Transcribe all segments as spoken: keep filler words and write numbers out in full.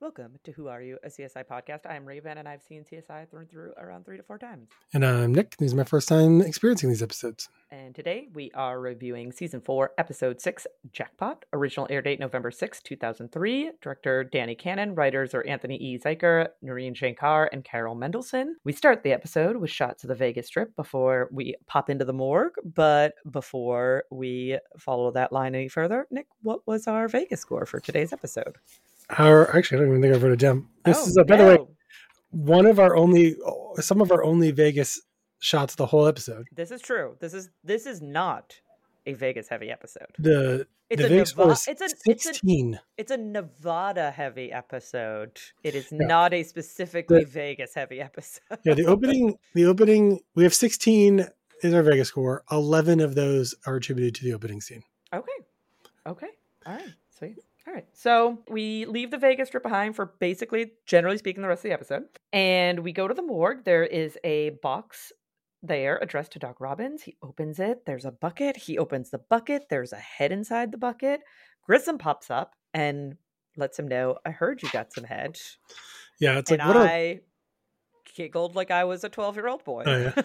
Welcome to Who Are You, a C S I podcast. I'm Raven, and I've seen C S I thrown through around three to four times. And I'm Nick. This is my first time experiencing these episodes. And today we are reviewing Season four, Episode six, Jackpot. Original air date November sixth, two thousand three. Director Danny Cannon. Writers are Anthony E. Zeiker, Noreen Shankar, and Carol Mendelsohn. We start the episode with shots of the Vegas Strip before we pop into the morgue. But before we follow that line any further, Nick, what was our Vegas score for today's episode? Our actually, I don't even think I wrote it down. This oh, is, uh, by no. the way, one of our only, some of our only Vegas shots the whole episode. This is true. This is this is not a Vegas heavy episode. The it's the a Vegas Neva- was it's a, sixteen. It's a, it's a Nevada heavy episode. It is Yeah. not a specifically The- Vegas heavy episode. Yeah, the opening, the opening, we have sixteen is our Vegas score. eleven of those are attributed to the opening scene. Okay. Okay. All right. Sweet. All right. So we leave the Vegas Strip behind for basically, generally speaking, the rest of the episode. And we go to the morgue. There is a box there addressed to Doc Robbins. He opens it. There's a bucket. He opens the bucket. There's a head inside the bucket. Grissom pops up and lets him know, I heard you got some head. Yeah, it's And like, what a, I giggled like I was a twelve-year-old boy. Oh, yeah.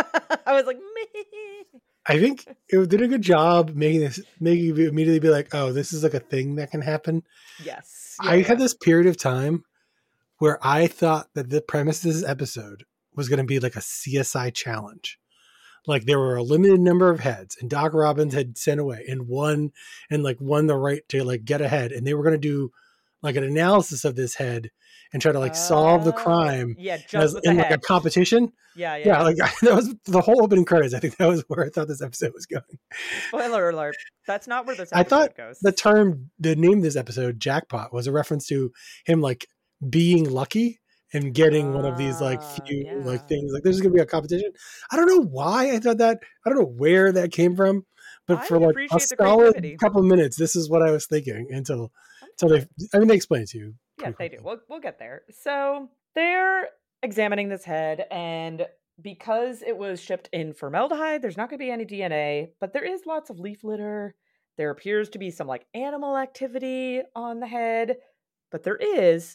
I was like, me. I think it did a good job making this, making you immediately be like, oh, this is like a thing that can happen. Yes. I Yeah, had yeah. this period of time where I thought that the premise of this episode was going to be like a C S I challenge. Like there were a limited number of heads and Doc Robbins had sent away and won and like won the right to like get ahead. And they were going to do like an analysis of this head and try to like solve the Oh, crime Yeah, jump as, with the in like head. a competition. Yeah, yeah. Yeah. yeah. Like that was the whole opening credits. I think that was where I thought this episode was going. Spoiler alert. That's not where this I episode thought goes. the term, the name of this episode, Jackpot, was a reference to him like being lucky and getting one of these like Ah, few yeah. like things. Like there's gonna be a competition. I don't know why I thought that. I don't know where that came from, but I for like a appreciate the solid creativity. couple of minutes, this is what I was thinking until until they. I mean, they explain it to you. Yeah, pretty they do. quickly. We'll, we'll get there. So they're examining this head, and because it was shipped in formaldehyde, there's not going to be any D N A, but there is lots of leaf litter. There appears to be some like animal activity on the head, but there is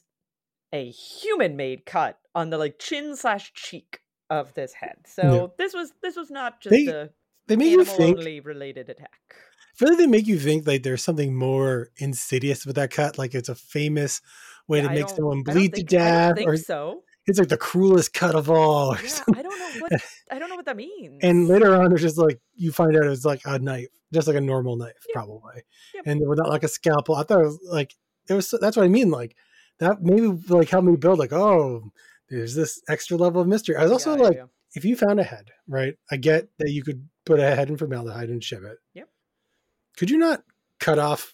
a human-made cut on the like chin slash cheek of this head. So Yeah. this was this was not just They- a They make you animal think. only related attack. I feel like they make you think like there's something more insidious with that cut. Like it's a famous way Yeah, to I make don't- someone I don't bleed to think- I don't death, think or so. it's like the cruelest cut of all. Or Yeah, something. I don't know what I don't know what that means. And later on, it's just like you find out it's like a knife, just like a normal knife, Yep. probably, Yep. and without like a scalpel. I thought it was like it was. That's what I mean. Like that maybe like helped me build like, oh, there's this extra level of mystery. I was also Yeah, yeah, like, yeah. if you found a head, right? I get that you could put a head in formaldehyde and ship it. Yep. Could you not cut off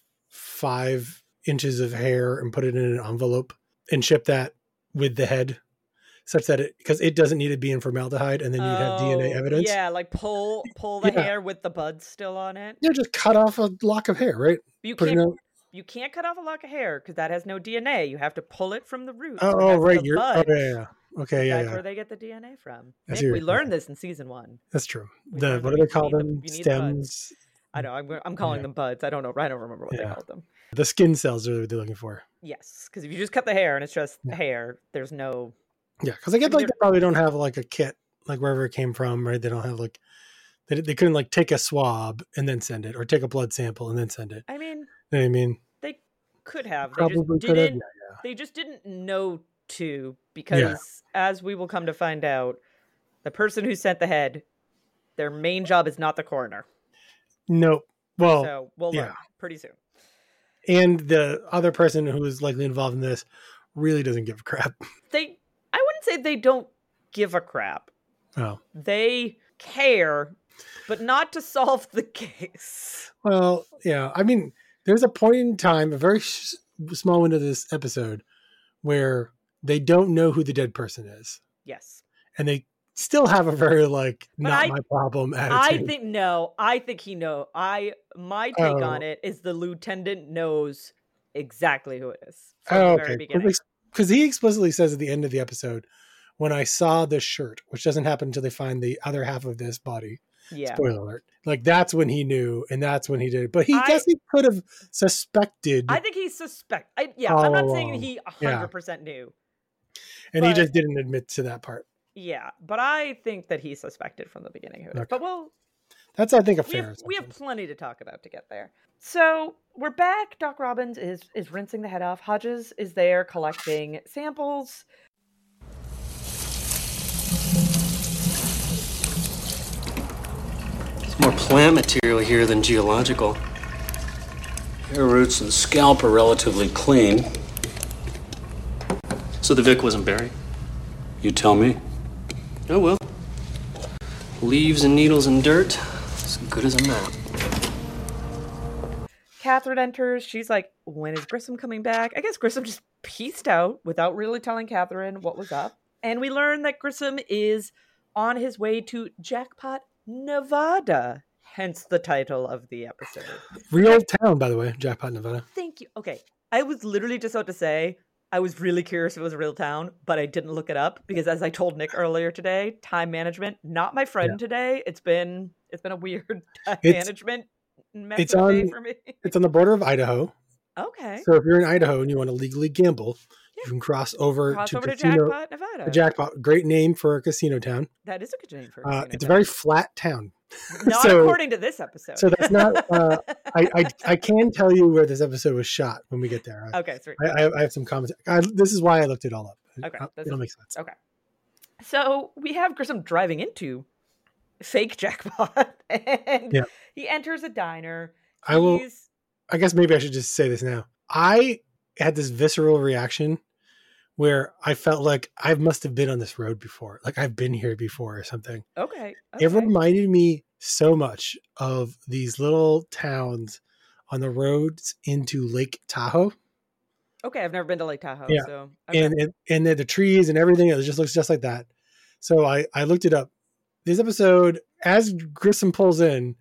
five inches of hair and put it in an envelope and ship that with the head, such that it because it doesn't need to be in formaldehyde, and then you'd have D N A Oh, evidence. Yeah, like pull pull the Yeah. hair with the buds still on it. Yeah, just cut off a lock of hair, right? You Put it can't in. you can't cut off a lock of hair because that has no D N A. You have to pull it from the root. Oh, so it oh has right. the You're bud. okay. Yeah, yeah. Okay. Yeah, That's yeah. where they get the D N A from. I Nick, see what we you're learned saying. this in season one. That's true. We The learned what that do you- they call you need the- them? you need the buds. Stems. I know. I'm, I'm calling Yeah. them buds. I don't know. I don't remember what they Yeah. called them. The skin cells are what they're looking for. Yes, because if you just cut the hair and it's just Yeah. hair, there's no. Yeah, because I get mean, like they're- they probably don't have like a kit, like wherever it came from, right? They don't have like they they couldn't like take a swab and then send it, or take a blood sample and then send it. I mean, You know what I mean? they could have. They Probably just could have. didn't. Yeah, They just didn't know to because, as we will come to find out, the person who sent the head, their main job is not the coroner. yeah. No. Well, So we'll yeah. learn pretty soon. and the other person who is likely involved in this really doesn't give a crap. They, I wouldn't say they don't give a crap. Oh. They care, but not to solve the case. Well, yeah. I mean, there's a point in time, a very sh- small window of this episode, where they don't know who the dead person is, Yes. and they still have a very like But not I- my problem I attitude. think no. I think he know. I my take Oh. on it is the lieutenant knows exactly who it is from oh, the very okay. beginning. Because he explicitly says at the end of the episode, when I saw this shirt, which doesn't happen until they find the other half of this body. Yeah. Spoiler alert. Like that's when he knew, and that's when he did it. But he I- guess he could have suspected, I think he suspect. I, yeah, all I'm not saying along. he one Yeah. hundred percent knew. and he but- just didn't admit to that part. Yeah, but I think that he suspected from the beginning who it is. Okay. But we'll That's I think a we fair. have, we have assumption. plenty to talk about to get there. So we're back. Doc Robbins is is rinsing the head off. Hodges is there collecting samples. There's more plant material here than geological. Hair roots and scalp are relatively clean. So the Vic wasn't buried? You tell me. Oh well. Leaves and needles and dirt, as good as a map. Catherine enters. She's like, when is Grissom coming back? I guess Grissom just pieced out without really telling Catherine what was up. And we learn that Grissom is on his way to Jackpot, Nevada. Hence the title of the episode. Real town, by the way, Jackpot, Nevada. Thank you. Okay. I was literally just about to say, I was really curious if it was a real town, but I didn't look it up because as I told Nick earlier today, time management, not my friend Yeah. today. It's been, it's been a weird time It's- management mess it's of a day on- for me. It's on the border of Idaho. Okay. So if you're in Idaho and you want to legally gamble, Yeah. you can cross over Cross to over to casino. Jackpot, Nevada. a Jackpot, great name for a casino town. That is a good name for a Uh, casino it's a town. very flat town. Not so- according to this episode. So that's not. Uh, I, I I can tell you where this episode was shot when we get there. I, okay, sweet. I, I- I have some comments. I, this is why I looked it all up. Okay, Uh, that's- it'll make sense. Okay. So we have Grissom driving into fake Jackpot, and Yeah. he enters a diner. I will. He's- I guess maybe I should just say this now. I had this visceral reaction where I felt like I must have been on this road before, like I've been here before or something. Okay. It okay. reminded me so much of these little towns on the roads into Lake Tahoe. Okay, I've never been to Lake Tahoe, Yeah. so okay. and and, and the, the trees and everything, it just looks just like that. So I I looked it up. This episode, as Grissom pulls in,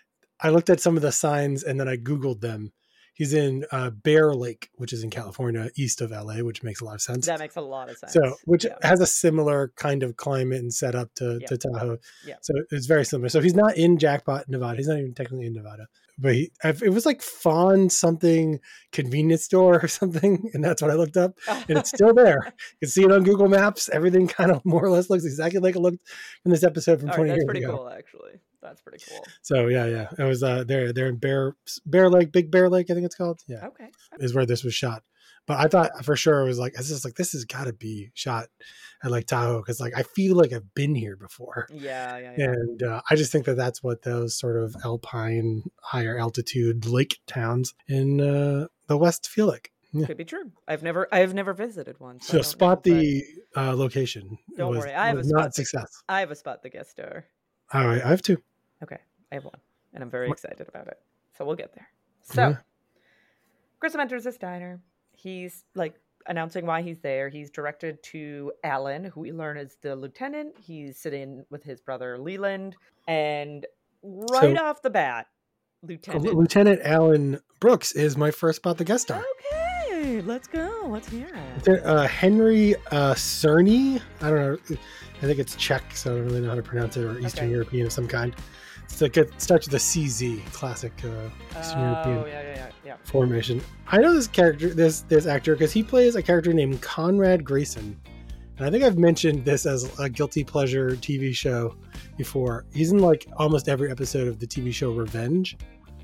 I looked at some of the signs and then I Googled them. He's in uh, Bear Lake, which is in California, east of L A, which makes a lot of sense. that makes a lot of sense. So, which yeah. has a similar kind of climate and setup to, Yeah. to Tahoe. Yeah. So it's very similar. So he's not in Jackpot, Nevada. He's not even technically in Nevada, but he, it was like Fawn something convenience store or something. And that's what I looked up, and it's still there. You can see it on Google Maps. Everything kind of more or less looks exactly like it looked in this episode from All right, twenty that's years pretty ago. cool, actually. That's pretty cool. So yeah, yeah, it was, uh, they're, they're in Bear, Bear Lake, Big Bear Lake, I think it's called. Yeah. Okay. Is where this was shot. But I thought for sure it was like, I was just like, this has got to be shot at like Tahoe. Cause like, I feel like I've been here before. Yeah, yeah, yeah. And uh, I just think that that's what those sort of alpine, higher altitude lake towns in uh, the West feel like. Yeah. Could be true. I've never, I've never visited one. So, I So don't spot know, but the uh, location. Don't was, worry, I have was a not spot. success. I have a spot the guest star. All right, I have two. Okay, I have one, and I'm very What? excited about it. So we'll get there. So, Yeah. Grissom enters this diner. He's like announcing why he's there. He's directed to Alan, who we learn is the lieutenant. He's sitting with his brother Leland, and right So- off the bat, Lieutenant. Lieutenant Alan Brooks is my first spot the guest star. Okay, let's go. Let's hear it. Uh, Henry uh, Cerny. I don't know. I think it's Czech, so I don't really know how to pronounce it, or Eastern Okay. European of some kind. It's like it starts with a C Z, classic uh, Eastern European Oh yeah, yeah, yeah, yeah. formation. I know this character, this this actor, because he plays a character named Conrad Grayson, and I think I've mentioned this as a guilty pleasure T V show before. He's in like almost every episode of the T V show Revenge.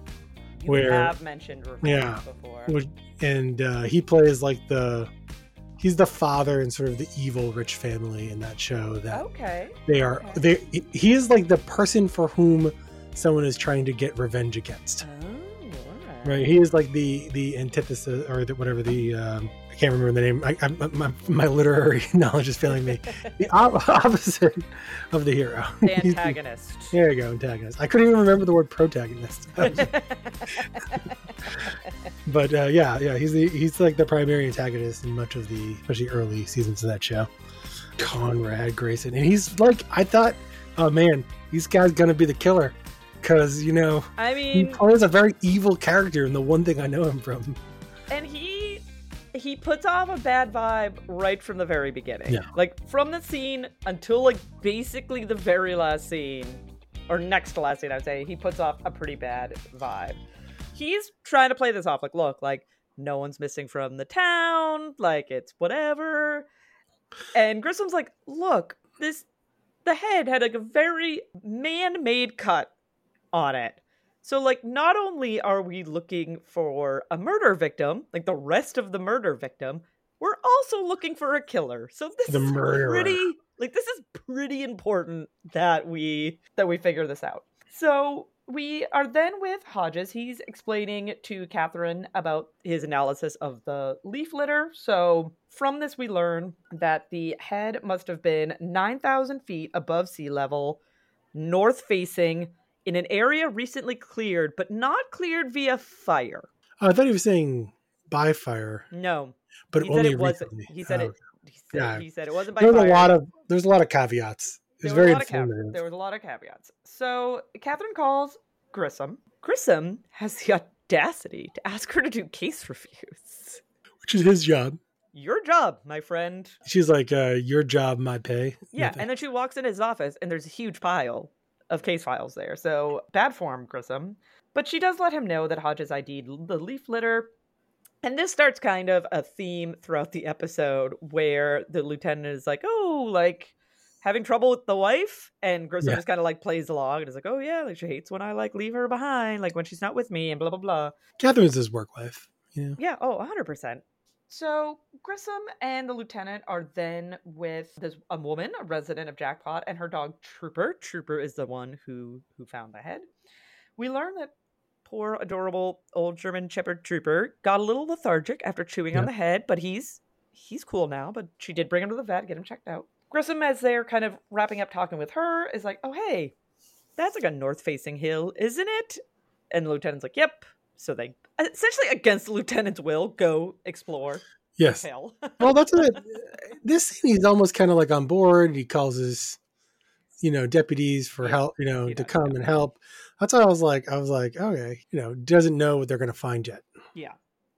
You Where- have mentioned Revenge yeah. before. Which, and uh, he plays like the he's the father in sort of the evil rich family in that show that Okay. they are okay. they he is like the person for whom someone is trying to get revenge against, Oh, all right. right? He is like the the antithesis, or the, whatever the um, I can't remember the name. I, I, my, my literary knowledge is failing me. The op- opposite of the hero. The He's the- antagonist. there you go, antagonist. I couldn't even remember the word protagonist. But uh, yeah, yeah, he's the he's like the primary antagonist in much of the, especially early seasons of that show. Conrad Grayson, and he's like, I thought, oh man, this guy's gonna be the killer, because you know I he mean, plays a very evil character, and the one thing I know him from. and he he puts off a bad vibe right from the very beginning. Yeah. Like from the scene until like basically the very last scene, or next to last scene, I would say, he puts off a pretty bad vibe. He's trying to play this off like, look, like, no one's missing from the town, like, it's whatever. And Grissom's like, look, this, the head had like a very man-made cut on it. So, like, not only are we looking for a murder victim, like the rest of the murder victim, we're also looking for a killer. So this The is murderer. pretty, like, this is pretty important that we that we figure this out. So we are then with Hodges. He's explaining to Catherine about his analysis of the leaf litter. So from this, we learn that the head must have been nine thousand feet above sea level, north facing, in an area recently cleared, but not cleared via fire. Oh, I thought he was saying by fire, No, but he said only it wasn't. recently. He said Oh, it. He said, yeah. he said it wasn't by There was fire. a lot of there's a lot of caveats. It was There was very a lot of cav- informative. There was a lot of caveats. So Catherine calls Grissom. Grissom has the audacity to ask her to do case reviews. Which is his job. Your job, my friend. She's like, uh, your job, my pay. Yeah, Nothing. and then she walks in his office, and there's a huge pile of case files there. So bad form, Grissom. But she does let him know that Hodges I D'd the leaf litter. And this starts kind of a theme throughout the episode where the lieutenant is like, oh, like, having trouble with the wife? And Grissom Yeah. just kind of, like, plays along and is like, oh, yeah, like, she hates when I, like, leave her behind, like, when she's not with me and blah, blah, blah. Catherine's his work wife. You know? Yeah, oh, one hundred percent. So Grissom and the lieutenant are then with this a woman, a resident of Jackpot, and her dog Trooper. Trooper is the one who who found the head. We learn that poor, adorable old German Shepherd Trooper got a little lethargic after chewing on Yeah. the head, but he's he's cool now. But she did bring him to the vet, get him checked out. Grissom, as they're kind of wrapping up talking with her, is like, "Oh hey, that's like a north-facing hill, isn't it?" And the lieutenant's like, "Yep." So they, essentially against the lieutenant's will, go explore Yes. hell. Well, that's what this scene. He's almost kind of like on board. He calls his, you know, deputies for Yeah, help, you know, he to does, come yeah. and help. That's why I was like, I was like, okay, you know, doesn't know what they're going to find yet. Yeah.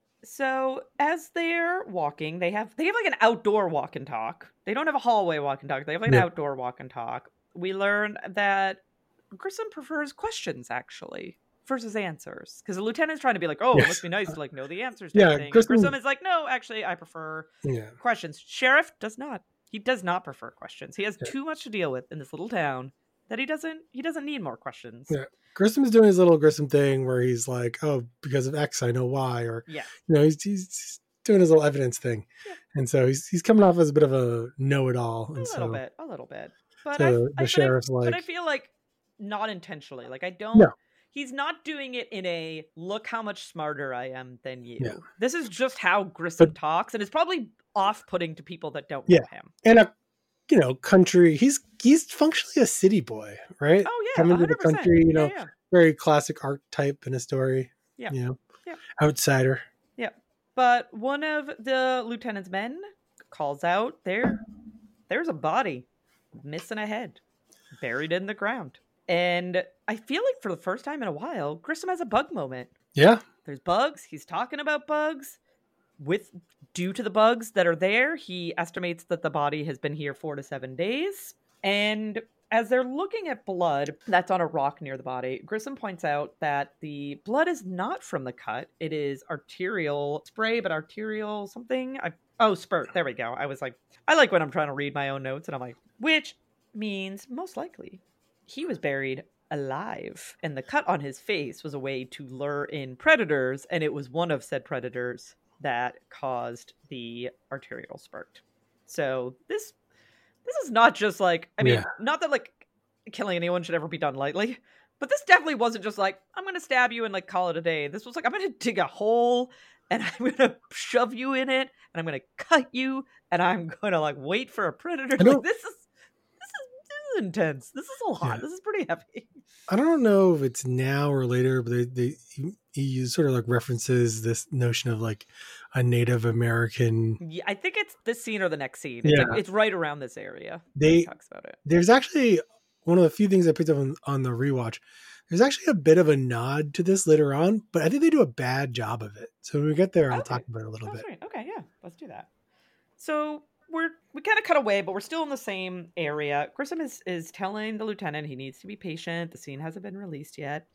So as they're walking, they have they have like an outdoor walk and talk. They don't have a hallway walk and talk. They have like an Yeah. outdoor walk and talk. We learn that Grissom prefers questions actually versus answers, because the lieutenant's trying to be like, "Oh, it Yes. must be nice to like know the answers." To Yeah, everything. And Grissom- Grissom is like, "No, actually, I prefer Yeah. questions." Sheriff does not. He does not prefer questions. He has Yeah. too much to deal with in this little town that he doesn't. He doesn't need more questions. Yeah. Grissom's doing his little Grissom thing where he's like, oh, because of X, I know why. Or, Yeah. you know, he's, he's doing his little evidence thing. Yeah. And so he's he's coming off as a bit of a know-it-all. A And little so, bit, a little bit. But so I, the I, but sheriff's I, like, but I feel like not intentionally. Like I don't. No. He's not doing it in a look how much smarter I am than you. Yeah. This is just how Grissom But- talks, and it's probably off-putting to people that don't Yeah. know him. and a, you know, country, he's he's functionally a city boy, right? Oh yeah, Coming to the one hundred percent. country, you know, yeah, yeah. very classic archetype in a story. Yeah. You know, Yeah. outsider. But one of the lieutenant's men calls out, "There, there's a body missing a head, buried in the ground." And I feel like for the first time in a while, Grissom has a bug moment. Yeah. There's bugs. He's talking about bugs. With due to the bugs that are there, he estimates that the body has been here four to seven days. And as they're looking at blood that's on a rock near the body, Grissom points out that the blood is not from the cut. It is arterial spray, but arterial something. I, oh, spurt. There we go. I was like, I like when I'm trying to read my own notes, and I'm like, which means most likely he was buried alive, and the cut on his face was a way to lure in predators, and it was one of said predators that caused the arterial spurt. So this this is not just like, I mean, Yeah. not that like killing anyone should ever be done lightly, but this definitely wasn't just like, I'm gonna stab you and like call it a day. This was like, I'm gonna dig a hole and I'm gonna shove you in it and I'm gonna cut you and I'm gonna like wait for a predator. I know- Like, this is this is this is intense. This is a lot. Yeah. This is pretty heavy. I don't know if it's now or later, but they, they he, he sort of like references this notion of like a Native American. Yeah, I think it's this scene or the next scene. It's, Yeah. like, it's right around this area. They He talks about it. there's actually one of the few things I picked up on, on the rewatch. There's actually a bit of a nod to this later on, but I think they do a bad job of it. So when we get there, I'll Okay. talk about it a little Oh, bit. sweet. Okay, yeah, let's do that. So we're we kind of cut away, but we're still in the same area. Grissom is is telling the lieutenant he needs to be patient. The scene hasn't been released yet.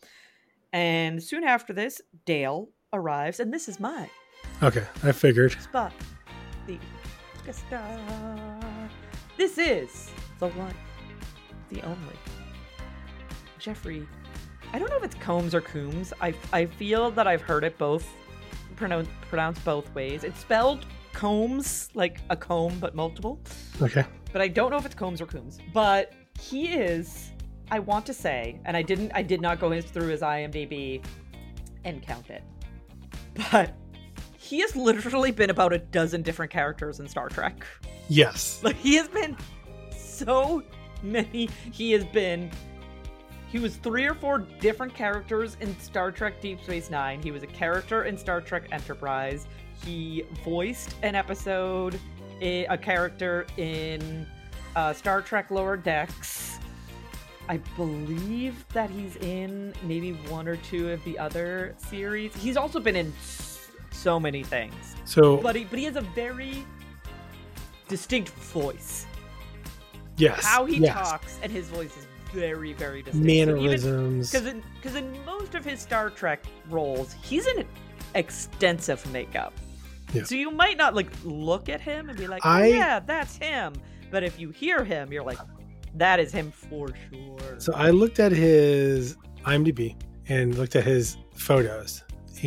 And soon after this, Dale arrives, and this is my Okay, I figured. spot. The star. This is the one, the only. Jeffrey. I don't know if it's Combs or Coombs. I I feel that I've heard it both pronounced pronounced both ways. It's spelled Combs, like a comb, but multiple. Okay. But I don't know if it's Combs or Coombs. But he is, I want to say, and I didn't I did not go his, through his IMDb and count it. But he has literally been about a dozen different characters in Star Trek. Yes. Like, he has been so many. He has been. He was three or four different characters in Star Trek Deep Space Nine. He was a character in Star Trek Enterprise. He voiced an episode, a character in uh, Star Trek Lower Decks. I believe that he's in maybe one or two of the other series. He's also been in so many things. So, But he, but he has a very distinct voice. yes. How he yes. talks and his voice is very, very distinct. Mannerisms. Because in, cause in most of his Star Trek roles, he's in extensive makeup. Yeah. So you might not like look at him and be like, oh, I- yeah, that's him. But if you hear him, you're like, that is him for sure. So I looked at his IMDb and looked at his photos,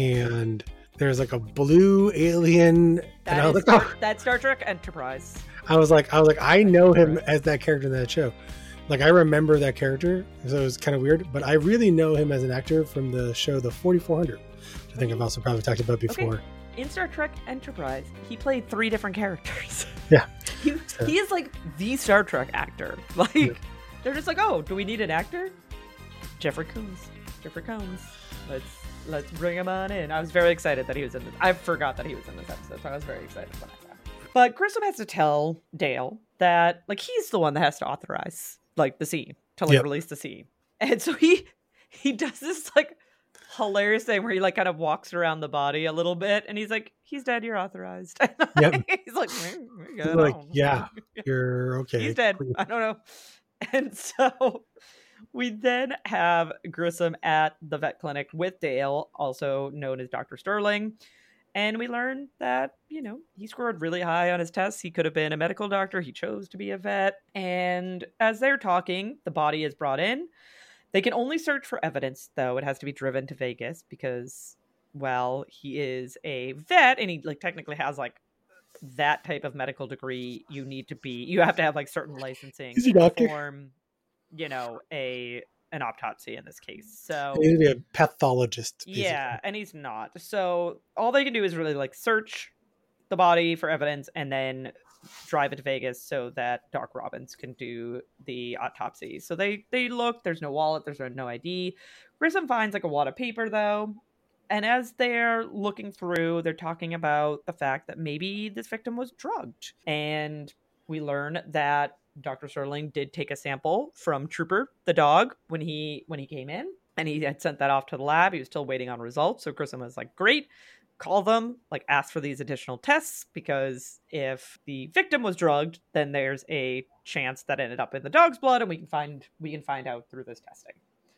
and there's like a blue alien, that and I was is like, Star, oh. that's Star Trek Enterprise. I was like, I was like, I know him as that character in that show. Like, I remember that character, so it was kind of weird. But I really know him as an actor from the show The forty-four hundred, which I think I've also probably talked about before. Okay. In Star Trek Enterprise, he played three different characters. Yeah. he, So- he is like the Star Trek actor. Like, Yeah. they're just like, oh, do we need an actor? Jeffrey Combs. Jeffrey Combs. Let's let's bring him on in. I was very excited that he was in this. I forgot that he was in this episode, so I was very excited when I saw it. But Grissom has to tell Dale that, like, he's the one that has to authorize, like, the scene, to, like, Yep. release the scene. And so he he does this, like, hilarious thing where he, like, kind of walks around the body a little bit, and he's like, he's dead, you're authorized. Yep. He's like, "Mm, we got He's it like, on." yeah, you're okay. He's dead. I don't know. And so we then have Grissom at the vet clinic with Dale, also known as Doctor Sterling. And we learn that, you know, he scored really high on his tests. He could have been a medical doctor. He chose to be a vet. And as they're talking, the body is brought in. They can only search for evidence, though. It has to be driven to Vegas because, well, he is a vet and he, like, technically has, like, that type of medical degree. You need to be, you have to have, like, certain licensing He's a to doctor. perform, you know, a an autopsy in this case. So He needs to be a pathologist. Basically. yeah, and he's not. So all they can do is really, like, search the body for evidence and then drive it to Vegas so that Doc Robbins can do the autopsy. So they they look, there's no wallet, there's no I D. Grissom finds, like, a wad of paper, though. And as they're looking through, they're talking about the fact that maybe this victim was drugged. And we learn that Doctor Sterling did take a sample from Trooper, the dog, when he when he came in. And he had sent that off to the lab. He was still waiting on results. So Grissom was like, great, call them, like, ask for these additional tests. Because if the victim was drugged, then there's a chance that ended up in the dog's blood. And we can find we can find out through this testing.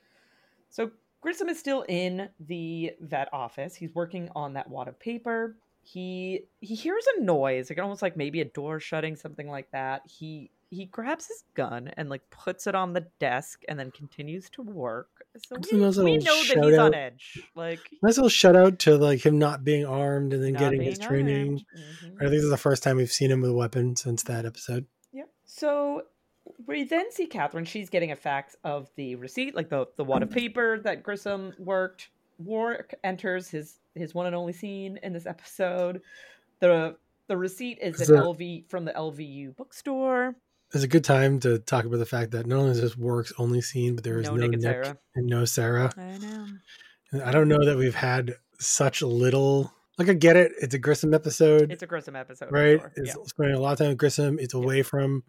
So Grissom is still in the vet office. He's working on that wad of paper. He he hears a noise, like almost like maybe a door shutting, something like that. He he grabs his gun and, like, puts it on the desk and then continues to work. So It's a we, nice we little know that shout he's out. on edge. Like, Nice little shout out to, like, him not being armed and then not getting being his training. armed. Mhm. I think this is the first time we've seen him with a weapon since that episode. Yep. So we then see Catherine. She's getting a fax of the receipt, like the, the wad of paper that Grissom worked. Warwick enters his, his one and only scene in this episode. The the receipt is an So- L V from the L V U bookstore. It's a good time to talk about the fact that not only is this Warwick's only scene, but there is No no, Nick Nick, and Sarah. and no Sarah. I know. And I don't know that we've had such little. Like, I get it. It's a Grissom episode, It's a Grissom episode, for right? sure. It's Yeah. spending a lot of time with Grissom. It's away from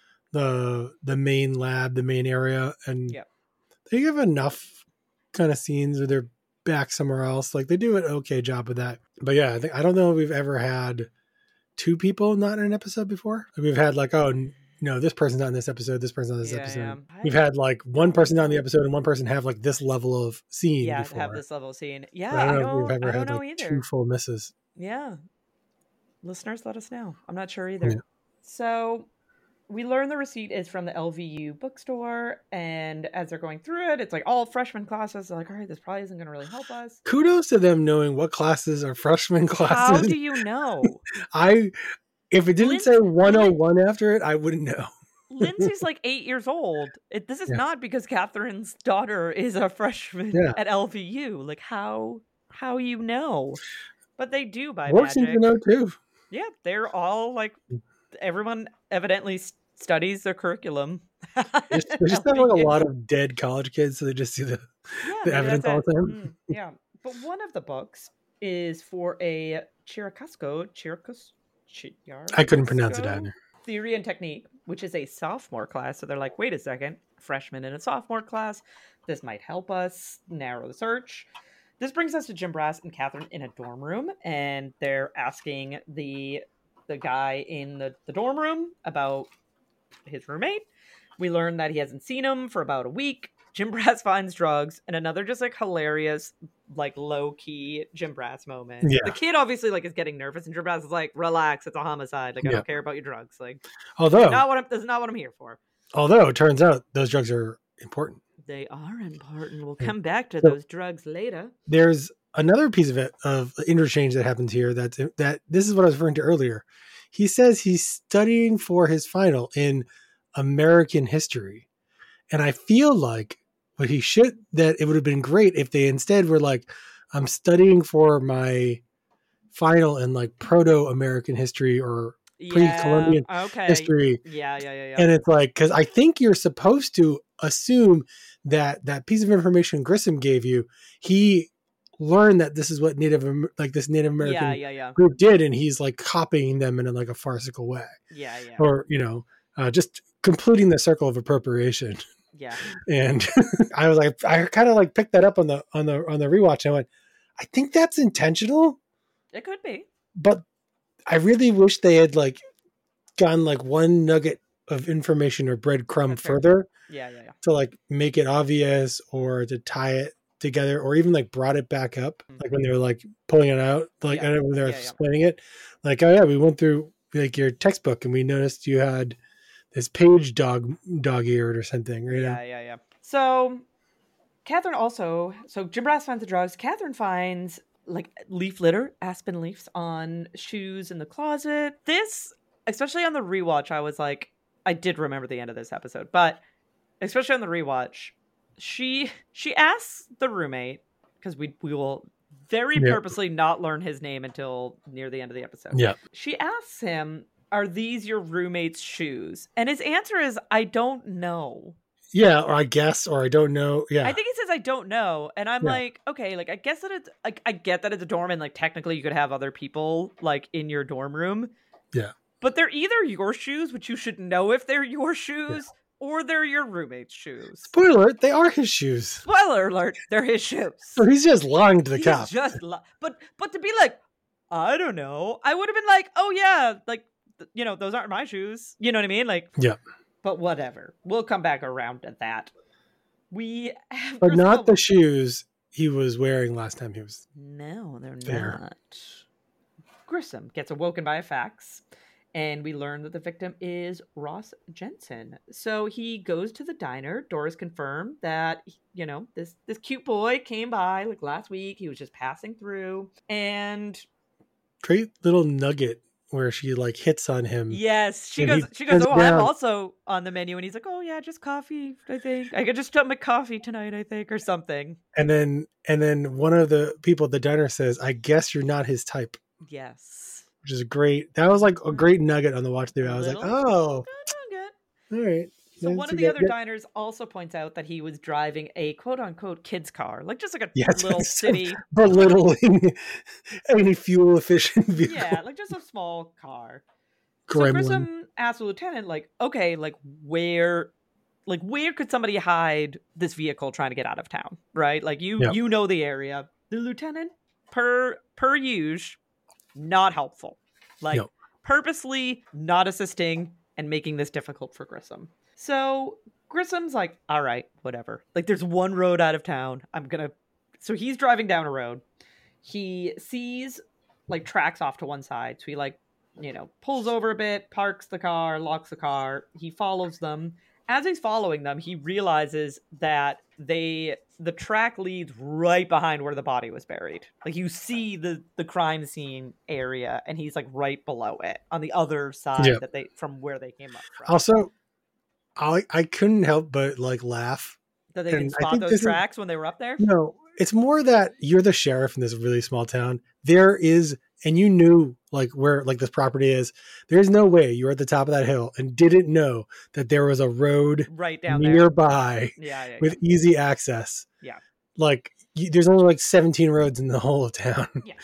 the the main lab, the main area, and Yep. they give enough kind of scenes where they're back somewhere else. Like, they do an okay job with that. But yeah, I think I don't know if we've ever had two people not in an episode before? Like we've had like, oh, n- no, this person's not in this episode. This person's not in this Yeah, episode. yeah. We've had like one person not in the episode and one person have like this level of scene Yeah, to before. have this level of scene. Yeah, But I I don't know don't, if we've ever I don't had know like either. two full misses. Yeah. Listeners, let us know. I'm not sure either. Yeah. So we learn the receipt is from the L V U bookstore, and as they're going through it, it's like all freshman classes. They're like, all right, this probably isn't going to really help us. Kudos to them knowing what classes are freshman How classes. do you know? I, if it didn't Lin- say one oh one after it, I wouldn't know. Lindsay's like eight years old. It, this is Yeah. not because Catherine's daughter is a freshman Yeah. at L V U. Like how how you know? But they do by Work seems magic. to know too. Yeah, they're all like everyone evidently s- studies their curriculum. There's, there's just not like a lot of dead college kids, so they just see the, Yeah, the maybe evidence that's all it. the time. Mm, yeah, but one of the books is for a Chiricusco, Chiricus, I couldn't pronounce it either. Theory and Technique, which is a sophomore class. So they're like, wait a second, freshman in a sophomore class. This might help us narrow the search. This brings us to Jim Brass and Catherine in a dorm room, and they're asking the the guy in the, the dorm room about his roommate. We learn that he hasn't seen him for about a week. Jim Brass finds drugs, and another just like hilarious, like low key Jim Brass moment. Yeah. The kid obviously like is getting nervous, and Jim Brass is like, "Relax, it's a homicide. Like I Yeah. don't care about your drugs. Like Although, not what I'm. That's not what I'm here for." although it turns out those drugs are important. They are important. We'll Yeah. come back to So- those drugs later. There's another piece of it of interchange that happens here. That's that. This is what I was referring to earlier. He says he's studying for his final in American history, and I feel like what he should that it would have been great if they instead were like, I'm studying for my final in like proto-American history or pre-Columbian Yeah, okay. history. Yeah, yeah, yeah, yeah. And it's like, because I think you're supposed to assume that that piece of information Grissom gave you, he learned that this is what Native, Am- like this Native American yeah, yeah, yeah, group did, and he's like copying them in a, like a farcical way, yeah, yeah, or you know, uh, just completing the circle of appropriation. yeah. And I was like, I kind of like picked that up on the on the on the rewatch. And I went, I think that's intentional, It could be. but I really wish they had like gone like one nugget of information or breadcrumb That's fair. further Yeah, yeah, yeah. to like make it obvious or to tie it together or even like brought it back up, Mhm. like when they were like pulling it out, like Yeah. I know when they were Yeah, yeah. explaining it, like, oh yeah, we went through like your textbook and we noticed you had this page dog dog eared or something, you know? Yeah, yeah, yeah. So Catherine also, so Jim Brass finds the drugs. Catherine finds like leaf litter, aspen leaves on shoes in the closet. This, especially on the rewatch, I was like, I did remember the end of this episode, but especially on the rewatch, she she asks the roommate, because we we will very Yeah. purposely not learn his name until near the end of the episode. Yeah. She asks him, are these your roommate's shoes? And his answer is, I don't know. Yeah, or I guess, or I don't know. Yeah. I think he says I don't know, and I'm Yeah. like, okay, like I guess that it's like I get that it's a dorm, and like technically you could have other people like in your dorm room. Yeah. But they're either your shoes, which you should know if they're your shoes, or they're your roommate's shoes. Spoiler alert, they are his shoes. Spoiler alert: they're his shoes. So he's just lying to the He's cop. just, li- but but to be like, I don't know, I would have been like, oh yeah, like th- you know, those aren't my shoes. You know what I mean? Like, Yeah. But whatever, we'll come back around to that. We, have But not Grissom- the shoes he was wearing last time he was. No, they're There. not. Grissom gets awoken by a fax, and we learn that the victim is Ross Jensen. So he goes to the diner. Doris confirmed that, you know, this this cute boy came by like last week. He was just passing through, and Great little nugget where she like hits on him. yes, she And goes. he She goes. turns Oh, I'm around. also on the menu, and he's like, oh yeah, just coffee. I think I could just took my coffee tonight. I think or something. And then and then one of the people at the diner says, I guess you're not his type. Yes. Which is great. That was like a great nugget on the watch through. I was like, Little- oh, Good, good. all right. So That's one a of the good- other yeah. diners also points out that he was driving a quote unquote kid's car, like just like a Yes, little it's so city. belittling any fuel efficient vehicle. Yeah, like just a small car. So Gremlin. Grissom asked the lieutenant, like, okay, like where like where could somebody hide this vehicle trying to get out of town? Right? Like you Yeah. you know the area. The lieutenant, per per usual, not helpful. Like No. purposely not assisting and making this difficult for Grissom. So Grissom's like, all right, whatever. Like, there's one road out of town. I'm gonna. So he's driving down a road. He sees like tracks off to one side. So he like, you know, pulls over a bit, parks the car, locks the car. He follows them. As he's following them, he realizes that they the track leads right behind where the body was buried. Like, you see the the crime scene area, and he's like right below it on the other side Yeah. that they from where they came up from. Also, I I couldn't help but like laugh. That they and didn't I spot think those this is- tracks when they were up there. No, it's more that you're the sheriff in this really small town. There is, and you knew like where like this property is. There's no way you're at the top of that hill and didn't know that there was a road Right down there. nearby Yeah, yeah, with easy access. Yeah. Like you, there's only like seventeen roads in the whole of town. Yeah.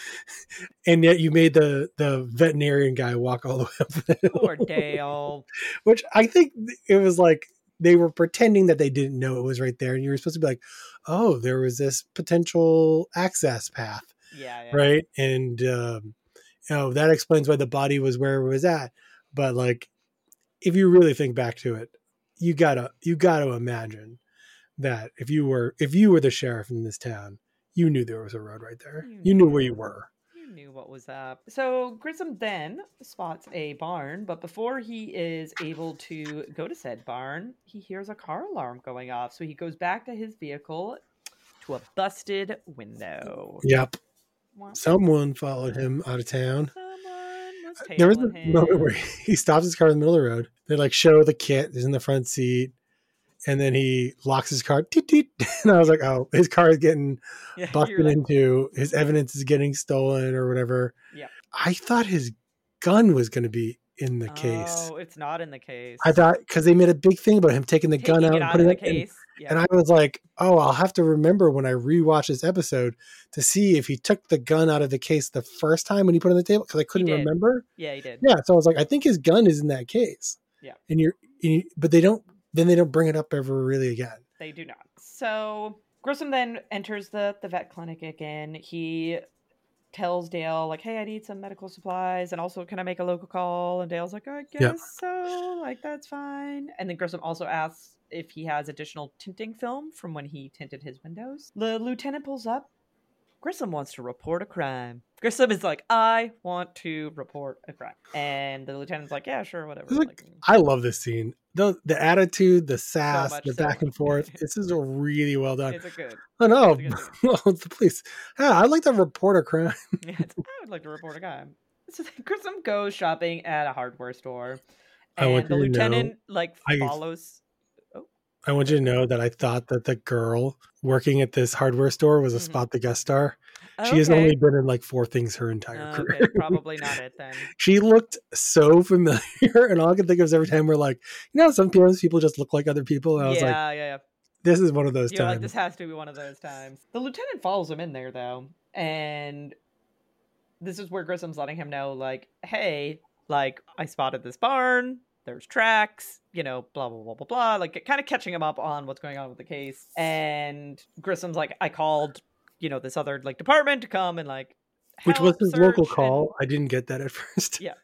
And yet you made the the veterinarian guy walk all the way up the hill. Poor Dale. Which I think it was like they were pretending that they didn't know it was right there. And you were supposed to be like, oh, there was this potential access path. Yeah, yeah. Right. And, um, you know, that explains why the body was where it was at. But like, if you really think back to it, you gotta, you gotta imagine that if you were, if you were the sheriff in this town, you knew there was a road right there. You You knew knew. where you were. You knew what was up. So Grissom then spots a barn, but before he is able to go to said barn, he hears a car alarm going off. So he goes back to his vehicle to a busted window. Yep. Wah- Someone followed him out of town. Someone was There was a tailing him. moment where he stops his car in the middle of the road. They like show the kit is in the front seat, and then he locks his car. Teet, teet. And I was like, oh, his car is getting Yeah, you're busted like, into. His evidence is getting stolen or whatever. Yeah. I thought his gun was going to be in the case. Oh, it's not in the case. I thought because they made a big thing about him taking the gun Taking out it and out of putting the it in. case. Yeah. And I was like, oh, I'll have to remember when I rewatch this episode to see if he took the gun out of the case the first time when he put it on the table because I couldn't did. remember. yeah, he did. Yeah, so I was like, I think his gun is in that case. Yeah. And you're, and you, but they don't. Then they don't bring it up ever really again. They do not. So Grissom then enters the, the vet clinic again. He tells Dale, like, hey, I need some medical supplies. And also, can I make a local call? And Dale's like, I guess Yeah. so. Like, that's fine. And then Grissom also asks if he has additional tinting film from when he tinted his windows. The lieutenant pulls up. Grissom wants to report a crime. Grissom is like, I want to report a crime. And the lieutenant's like, yeah, sure, whatever. It's like- Like, I love this scene. The the attitude, the sass, much the so. back and forth. This is really well done. it's a good. Oh no, it's a good well, it's the police. Yeah, I'd like to report a crime. Yeah, it's, I would like to report a crime. So then Grissom goes shopping at a hardware store, I want and the you to know, lieutenant like I- follows. I want you to know that I thought that the girl working at this hardware store was a Mhm. Spot the Guest star. She has only been in like four things her entire Okay, career. probably not it then. She looked so familiar, and all I can think of is every time we're like, you know, some people people just look like other people. And I was yeah, like, yeah, yeah. this is one of those You're like, times. this has to be one of those times. The lieutenant follows him in there though, and this is where Grissom's letting him know, like, hey, like, I spotted this barn. There's tracks, you know, blah, blah, blah, blah, blah. Like, kind of catching him up on what's going on with the case. And Grissom's like, I called, you know, this other, like, department to come and, like, Which was help his local search," call. I didn't get that at first. Yeah.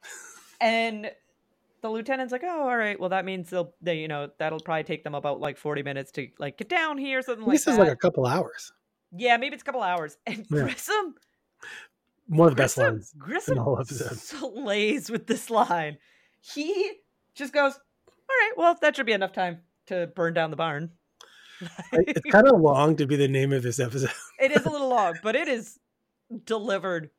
And, and the lieutenant's like, oh, all right, well, that means they'll, they, you know, that'll probably take them about, like, forty minutes to, like, get down here, something like This that. is like a couple hours. Yeah, maybe it's a couple hours. And Yeah. Grissom, One of the best Grissom, lines. Grissom in the whole episode. slays with this line. He just goes, all right, well, that should be enough time to burn down the barn. It's kind of long to be the name of this episode. It is a little long, but it is delivered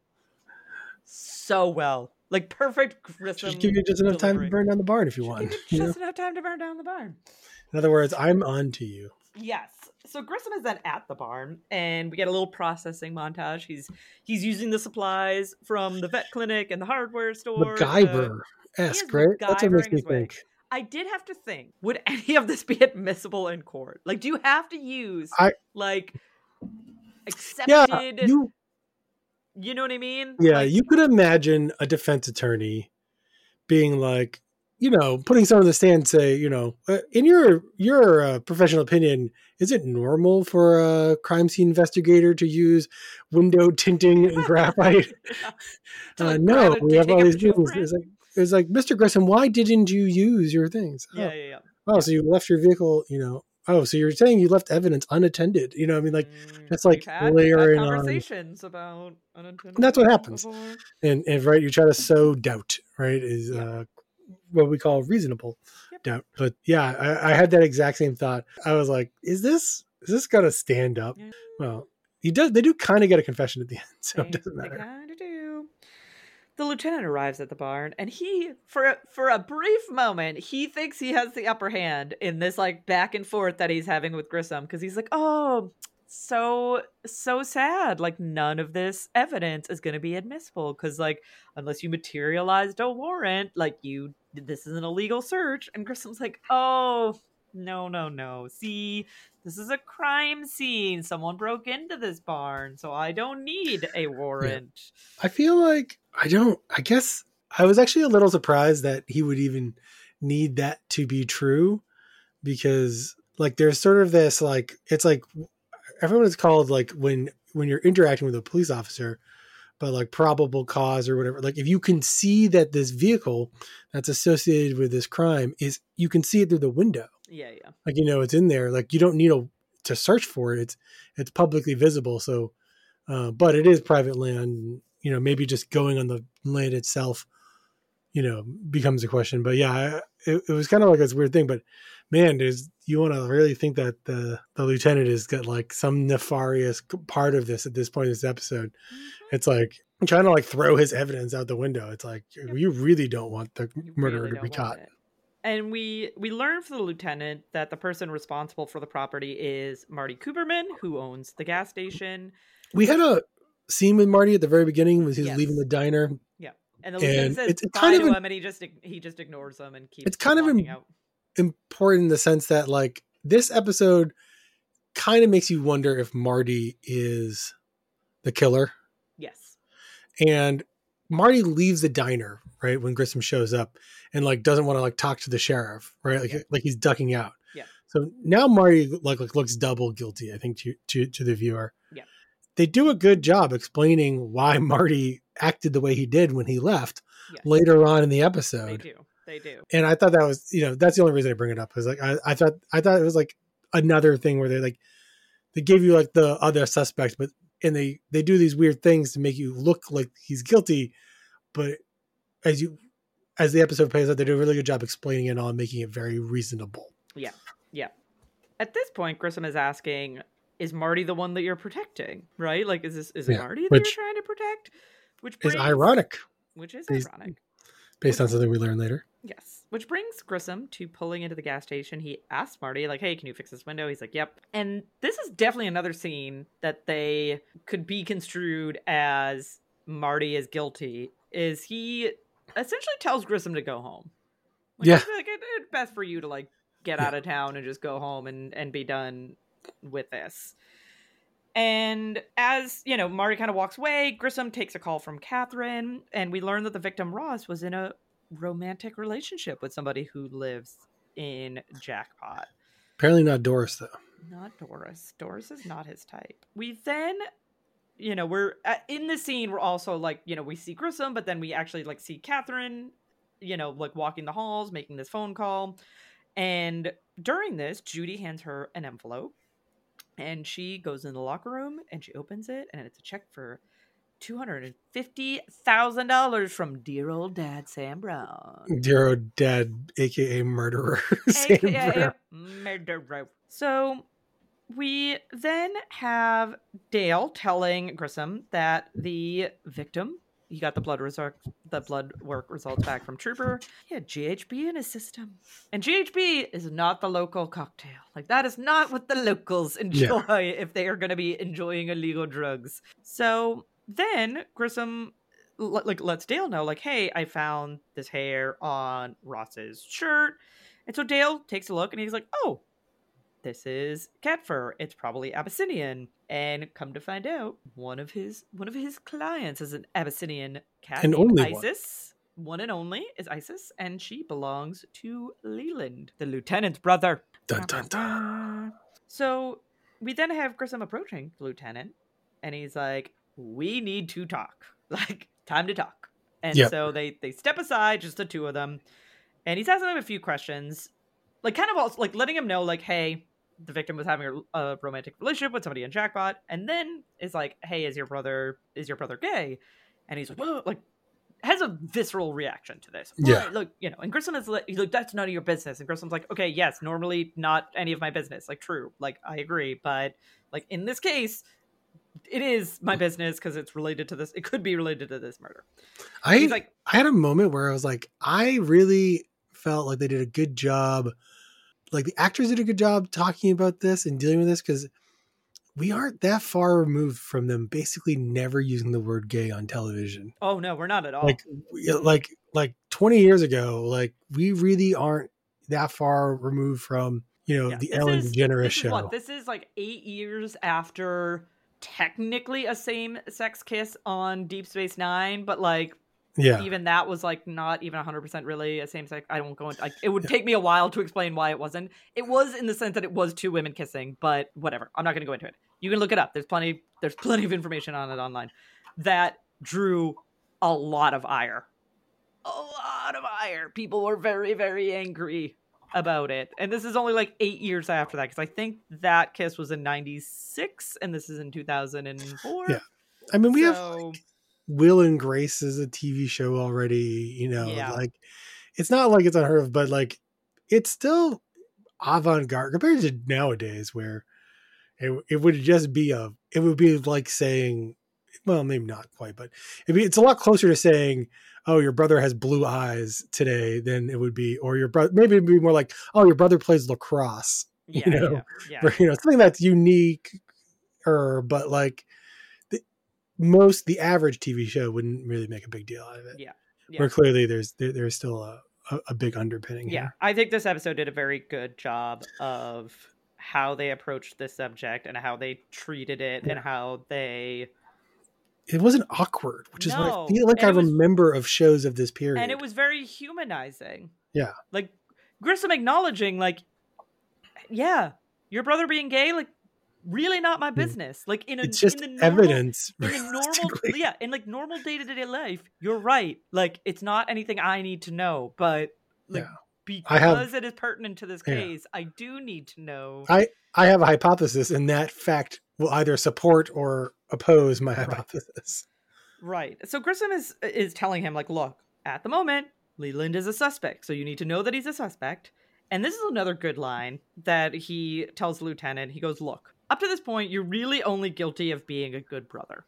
so well. Like perfect Grissom. Just give you just enough time to delivery. burn down the barn if you Should want. give you you know? just enough time to burn down the barn. In other words, I'm on to you. Yes. So Grissom is then at the barn, and we get a little processing montage. He's he's using the supplies from the vet clinic and the hardware store. to- MacGyver-esque, He is right? That's what makes MacGyvering me his way. think. I did have to think, would any of this be admissible in court? Like, do you have to use, I- like, Yeah, accepted, you, you know what I mean? Yeah, Like, you could imagine a defense attorney being like, you know, putting someone on the stand and say, you know, uh, in your your uh, professional opinion, is it normal for a crime scene investigator to use window tinting and graphite? Yeah. To, Uh, like, no, grab a- we to have take all a these things. blueprint? It's like, it's like, Mister Grissom, why didn't you use your things? Yeah, Oh, yeah, yeah. oh, so you left your vehicle, you know. Oh, so you're saying you left evidence unattended? You know, I mean, like, Mm, it's like we've had, we've had layering on. conversations about unintended And that's what evidence happens. before. And, and right, you try to sow doubt, right? Is Yeah. uh, what we call reasonable Yep. doubt. But yeah, I, I had that exact same thought. I was like, is this is this gonna stand up? Yeah. Well, he does. They do kind of get a confession at the end, so They, it doesn't they matter. kind of do. The lieutenant arrives at the barn, and he, for a, for a brief moment, he thinks he has the upper hand in this like back and forth that he's having with Grissom, because he's like, "Oh, so so sad. Like none of this evidence is going to be admissible, because like unless you materialized a warrant, like you, this is an illegal search." And Grissom's like, "Oh, no, no, no. See." This is a crime scene. Someone broke into this barn, so I don't need a warrant. I feel like I don't. I guess I was actually a little surprised that he would even need that to be true, because like there's sort of this like it's like everyone is called like when when you're interacting with a police officer, but like probable cause or whatever. Like if you can see that this vehicle that's associated with this crime is, you can see it through the window. Yeah, yeah. Like, you know, it's in there. Like you don't need a, to search for it. It's, it's publicly visible. So, uh, but it is private land, you know, maybe just going on the land itself, you know, becomes a question. But yeah, I, it, it was kind of like this weird thing, but man, there's, you want to really think that the, the lieutenant has got like some nefarious part of this at this point in this episode. Mm-hmm. It's like I'm trying to like throw his evidence out the window. It's like, yep. You really don't want the you murderer really to be caught. It. And we we learn from the lieutenant that the person responsible for the property is Marty Cooperman, who owns the gas station. We had a scene with Marty at the very beginning when he was yes. leaving the diner. Yeah, and the lieutenant and says it's, it's bye kind to of him, and he just he just ignores him and keeps. It's kind of in, out. important in the sense that like this episode kind of makes you wonder if Marty is the killer. Yes, and Marty leaves the diner right when Grissom shows up. And like doesn't want to like talk to the sheriff, right? Like, yeah. like he's ducking out. Yeah. So now Marty like, like looks double guilty, I think, to, to to the viewer. Yeah. They do a good job explaining why Marty acted the way he did when he left yes. later on in the episode. They do. They do. And I thought that was, you know, that's the only reason I bring it up. Is like I, I thought I thought it was like another thing where they like they gave you like the other suspects, but and they they do these weird things to make you look like he's guilty, but as you. As the episode plays out, they do a really good job explaining it all and making it very reasonable. Yeah, yeah. At this point, Grissom is asking, is Marty the one that you're protecting, right? Like, is this is it yeah, Marty that you're trying to protect? Which brings, is ironic. Which is based, ironic. Based which, on something we learn later. Yes. Which brings Grissom to pulling into the gas station. He asks Marty, like, hey, can you fix this window? He's like, yep. And this is definitely another scene that they could be construed as Marty is guilty. Is he... essentially tells Grissom to go home. Like, yeah. Like, it, it's best for you to, like, get yeah. out of town and just go home and, and be done with this. And as, you know, Marty kind of walks away, Grissom takes a call from Catherine, and we learn that the victim, Ross, was in a romantic relationship with somebody who lives in Jackpot. Apparently not Doris, though. Not Doris. Doris is not his type. We then... You know, we're uh, in the scene. We're also like, you know, we see Grissom, but then we actually like see Catherine, you know, like walking the halls, making this phone call. And during this, Judy hands her an envelope and she goes in the locker room and she opens it and it's a check for two hundred fifty thousand dollars from dear old dad, Sam Brown. Dear old dad, A K A murderer, Sam A K A Brown. Murderer. So we then have Dale telling Grissom that the victim, he got the blood result, the blood work results back from Trooper. He had G H B in his system, and G H B is not the local cocktail. Like that is not what the locals enjoy yeah. if they are going to be enjoying illegal drugs. So then Grissom like lets Dale know, like, hey, I found this hair on Ross's shirt, and so Dale takes a look and he's like, oh. This is cat fur. It's probably Abyssinian. And come to find out, one of his one of his clients is an Abyssinian cat and named only Isis. one and only is Isis, and she belongs to Leland, the lieutenant's brother. Dun, dun, dun. So we then have Grissom approaching the lieutenant, and he's like, we need to talk. Like, time to talk. And Yep. so they, they step aside, just the two of them, and he's asking them a few questions, like kind of also, like letting him know, like, hey, the victim was having a, a romantic relationship with somebody in Jackpot, and then is like, hey, is your brother is your brother gay? And he's like, whoa, like, has a visceral reaction to this. Yeah. Right, look, you know, and Grissom is like, he's like, that's none of your business. And Grissom's like, okay, yes, normally not any of my business. Like, true, like, I agree, but like in this case, it is my business because it's related to this. It could be related to this murder. I He's like, I had a moment where I was like, I really felt like they did a good job. Like the actors did a good job talking about this and dealing with this, because we aren't that far removed from them basically never using the word gay on television. oh no, we're not at all. Like, we- like, like twenty years ago, like we really aren't that far removed from, you know, Yeah, the this Ellen is- DeGeneres this is show. what, this is like eight years after technically a same-sex kiss on Deep Space Nine, but like yeah. even that was like not even one hundred percent really a same-sex. I won't go into, like, it would take me a while to explain why it wasn't. It was in the sense that it was two women kissing, but whatever. I'm not going to go into it. You can look it up. There's plenty. There's plenty of information on it online. That drew a lot of ire. A lot of ire. People were very, very angry about it. And this is only like eight years after that, because I think that kiss was in ninety-six and this is in two thousand four. Yeah. I mean, we have So- like, Will and Grace is a T V show already, you know, Yeah. like it's not like it's unheard of, but like it's still avant-garde compared to nowadays where it, it would just be a, it would be like saying, well, maybe not quite, but it'd be, it's a lot closer to saying, oh, your brother has blue eyes today than it would be, or your brother, maybe it'd be more like, oh, your brother plays lacrosse, Yeah, you know, yeah, or, you know, something that's unique, or, but like the, most, the average T V show wouldn't really make a big deal out of it. Yeah. Yeah. Where clearly there's, there, there's still a, a, a big underpinning Yeah, here. I think this episode did a very good job of how they approached this subject and how they treated it and how they It wasn't awkward, which is what No, I feel like and I it was- remember of shows of this period. and it was very humanizing. Yeah. Like Grissom acknowledging, like, yeah, your brother being gay, like, really not my business. Like in a it's just in the normal, evidence. in the normal, realistically. yeah, in like normal day to day life, you're right. Like it's not anything I need to know, but like Yeah. because I have- it is pertinent to this Yeah. case, I do need to know. I, I have a hypothesis, and that fact will either support or oppose my hypothesis. Right. So Grissom is is telling him, like, look, at the moment, Leland is a suspect, so you need to know that he's a suspect. And this is another good line that he tells the lieutenant. He goes, look, up to this point, you're really only guilty of being a good brother.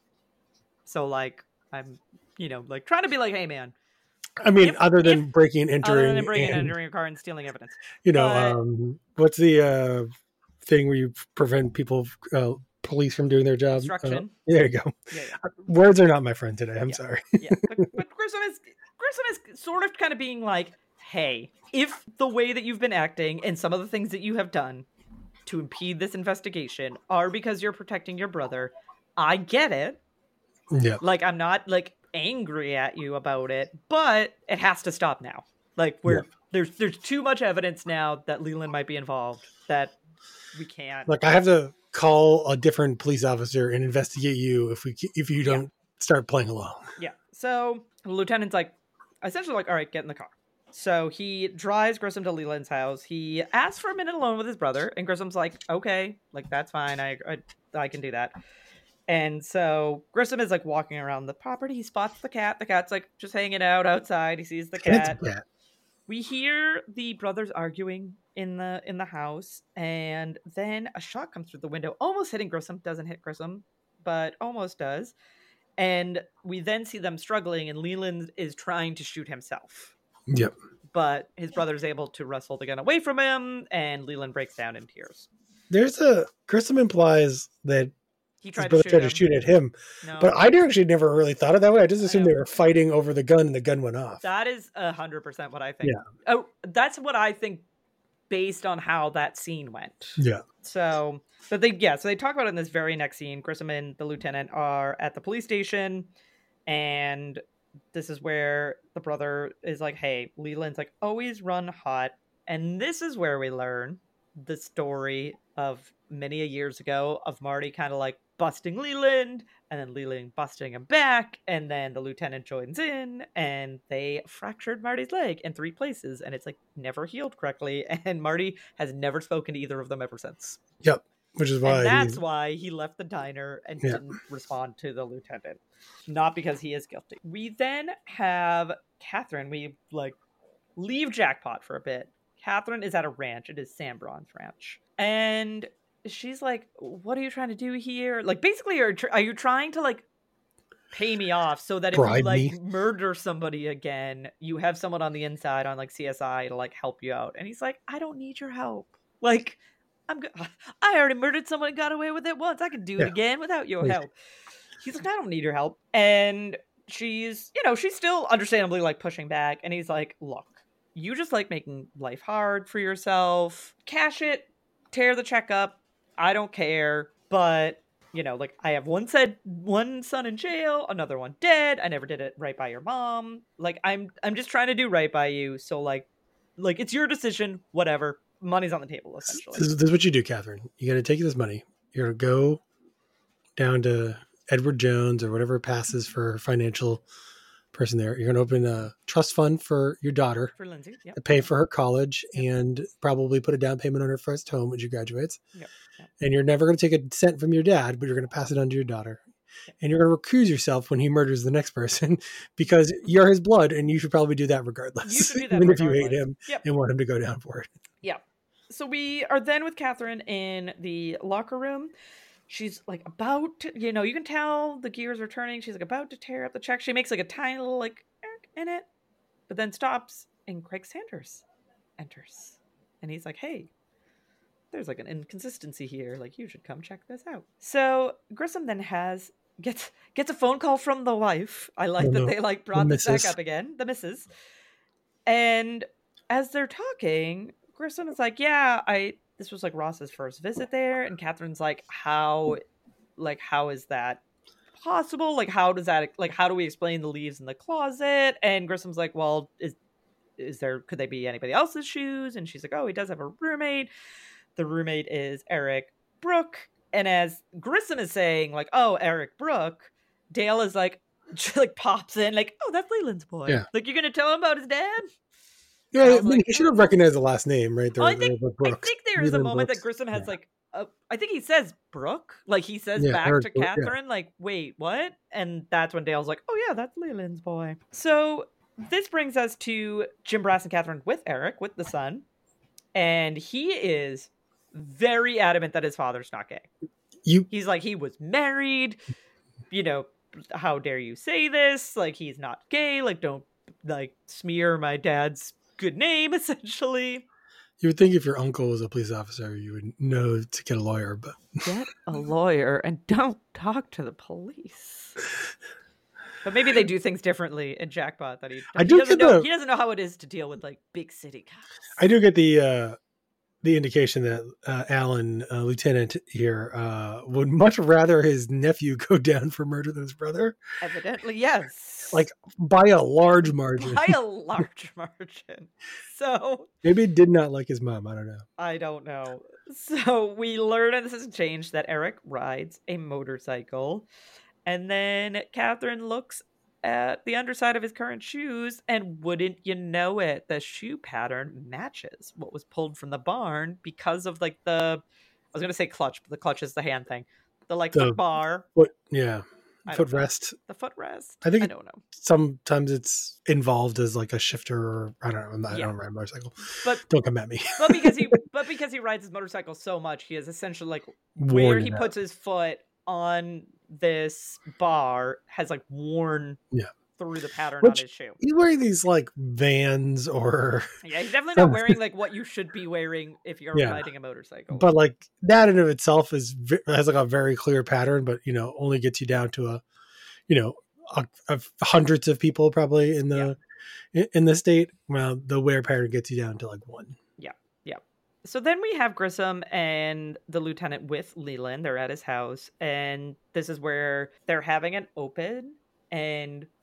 So, like, I'm, you know, like, trying to be like, hey, man. I mean, If- other than if- breaking and entering, Other than breaking and and, entering a car and stealing evidence. you know, but- um, what's the uh, thing where you prevent people, uh, police from doing their job? Obstruction. Uh, there you go. Yeah, yeah. Words are not my friend today. I'm Yeah. sorry. Yeah, but, but Grissom is Grissom is sort of kind of being like, hey, if the way that you've been acting and some of the things that you have done to impede this investigation are because you're protecting your brother, I get it. Yeah. Like, I'm not like angry at you about it, but it has to stop now. Like, we're Yeah. there's there's too much evidence now that Leland might be involved that we can't. Like I have to call a different police officer and investigate you if we if you don't start playing along. Yeah. So the lieutenant's like, essentially like, all right, get in the car. So he drives Grissom to Leland's house. He asks for a minute alone with his brother, and Grissom's like, okay, like that's fine. I, I I can do that. And so Grissom is like walking around the property. He spots the cat. The cat's like just hanging out outside. He sees the cat. It's bad. We hear the brothers arguing in the in the house, and then a shot comes through the window, almost hitting Grissom. Doesn't hit Grissom, but almost does. And we then see them struggling, and Leland is trying to shoot himself. Yep. But his brother's able to wrestle the gun away from him, and Leland breaks down in tears. There's a Grissom implies that He his tried to brother shoot tried him. to shoot at him, No, but I actually never really thought of it that way. I just assumed know. they were fighting over the gun and the gun went off. that is a hundred percent what I think. Yeah. Oh, that's what I think, based on how that scene went. Yeah. So, but they, yeah, so they talk about it in this very next scene. Grissom and the lieutenant are at the police station, and this is where the brother is like, hey, Leland's like, always run hot. And this is where we learn the story of many a years ago of Marty kind of like busting Leland and then Leland busting him back. And then the lieutenant joins in and they fractured Marty's leg in three places. And it's like never healed correctly. And Marty has never spoken to either of them ever since. Yep. Which is why. And that's he, why he left the diner and yeah. didn't respond to the lieutenant. Not because he is guilty. We then have Catherine. We like leave Jackpot for a bit. Catherine is at a ranch. It is Sam Braun's ranch. And she's like, what are you trying to do here? Like, basically, are, are you trying to, like, pay me off so that if Bribe you, like, me? murder somebody again, you have someone on the inside on, like, C S I to, like, help you out? And he's like, I don't need your help. Like, I'm go- I already murdered someone and got away with it once. I can do Yeah. it again without your Yeah. help. He's like, I don't need your help. And she's, you know, she's still understandably, like, pushing back. And he's like, look. You just like making life hard for yourself. Cash it, tear the check up. I don't care. But, you know, like I have one said one son in jail, another one dead. I never did it right by your mom. Like I'm I'm just trying to do right by you. So like like it's your decision, whatever. Money's on the table, essentially. This is, this is what you do, Catherine. You got to take this money. You're going to go down to Edward Jones or whatever passes for financial person there. You're going to open a trust fund for your daughter For Lindsay, yep. to pay for her college and probably put a down payment on her first home when she graduates. Yep. Yep. And you're never going to take a cent from your dad, but you're going to pass it on to your daughter. Yep. And you're going to recuse yourself when he murders the next person because you're his blood and you should probably do that regardless. You should do that even regardless. if you hate him Yep. and want him to go down for it. Yeah. So we are then with Catherine in the locker room. She's like about to, you know, you can tell the gears are turning. She's like about to tear up the check. She makes like a tiny little like in it, but then stops and Craig Sanders enters. And he's like, hey, there's like an inconsistency here. Like you should come check this out. So Grissom then has, gets, gets a phone call from the wife. I like Oh, that no. they like brought The this back missus. up again, the missus. And as they're talking, Grissom is like, yeah, I, this was like Ross's first visit there. And Catherine's like, how, like, how is that possible? Like, how does that, like, how do we explain the leaves in the closet? And Grissom's like, well, is, is there, could they be anybody else's shoes? And she's like, oh, he does have a roommate. The roommate is Eric Brooke. And as Grissom is saying, like, oh, Eric Brooke, Dale is like, like pops in, like, oh, that's Leland's boy. Yeah. Like, you're going to tell him about his dad? Yeah, I I was mean, like, he should have recognized the last name, right? Oh, I think the I think there is a Leland moment Brooks. that Grissom has Yeah. like, a, I think he says Brooke, like he says Yeah, back Eric to Brooke, yeah. Catherine, like, wait, what? And that's when Dale's like, oh yeah, that's Leland's boy. So this brings us to Jim Brass and Catherine with Eric, with the son, and he is very adamant that his father's not gay. You He's like, he was married, you know, how dare you say this? Like, he's not gay. Like, don't like smear my dad's good name, essentially. you would think if your uncle was a police officer, you would know to get a lawyer, but Get a lawyer and don't talk to the police. But maybe they do things differently in Jackpot that he, I he do doesn't get know. the- He doesn't know how it is to deal with like big city cops. I do get the uh, the indication that uh, Alan, uh, Lieutenant here, uh, would much rather his nephew go down for murder than his brother, Evidently, yes. like by a large margin. by a large margin. So Maybe he did not like his mom. I don't know. I don't know. So we learn, and this has changed, that Eric rides a motorcycle. And then Catherine looks at the underside of his current shoes, and wouldn't you know it, the shoe pattern matches what was pulled from the barn because of like the, I was going to say clutch, but the clutch is the hand thing. The like The foot bar, What? Yeah, I don't know. footrest. the footrest. I think I it- don't know. Sometimes it's involved as like a shifter, or I don't know. I'm not, Yeah. I don't ride a motorcycle. But Don't come at me. but because he but because he rides his motorcycle so much, he is essentially like where Worn he it out. puts his foot on this bar has like worn Yeah. through the pattern Which- on his shoe. He's wearing these like Vans, or Yeah, he's definitely not wearing like what you should be wearing if you're Yeah. riding a motorcycle. but like that in of itself is ve- has like a very clear pattern, but you know only gets you down to a, you know, a, a hundreds of people probably in the in, in the state. Well, the wear pattern gets you down to like one. So then we have Grissom and the lieutenant with Leland. They're at his house, and this is where they're having an open, and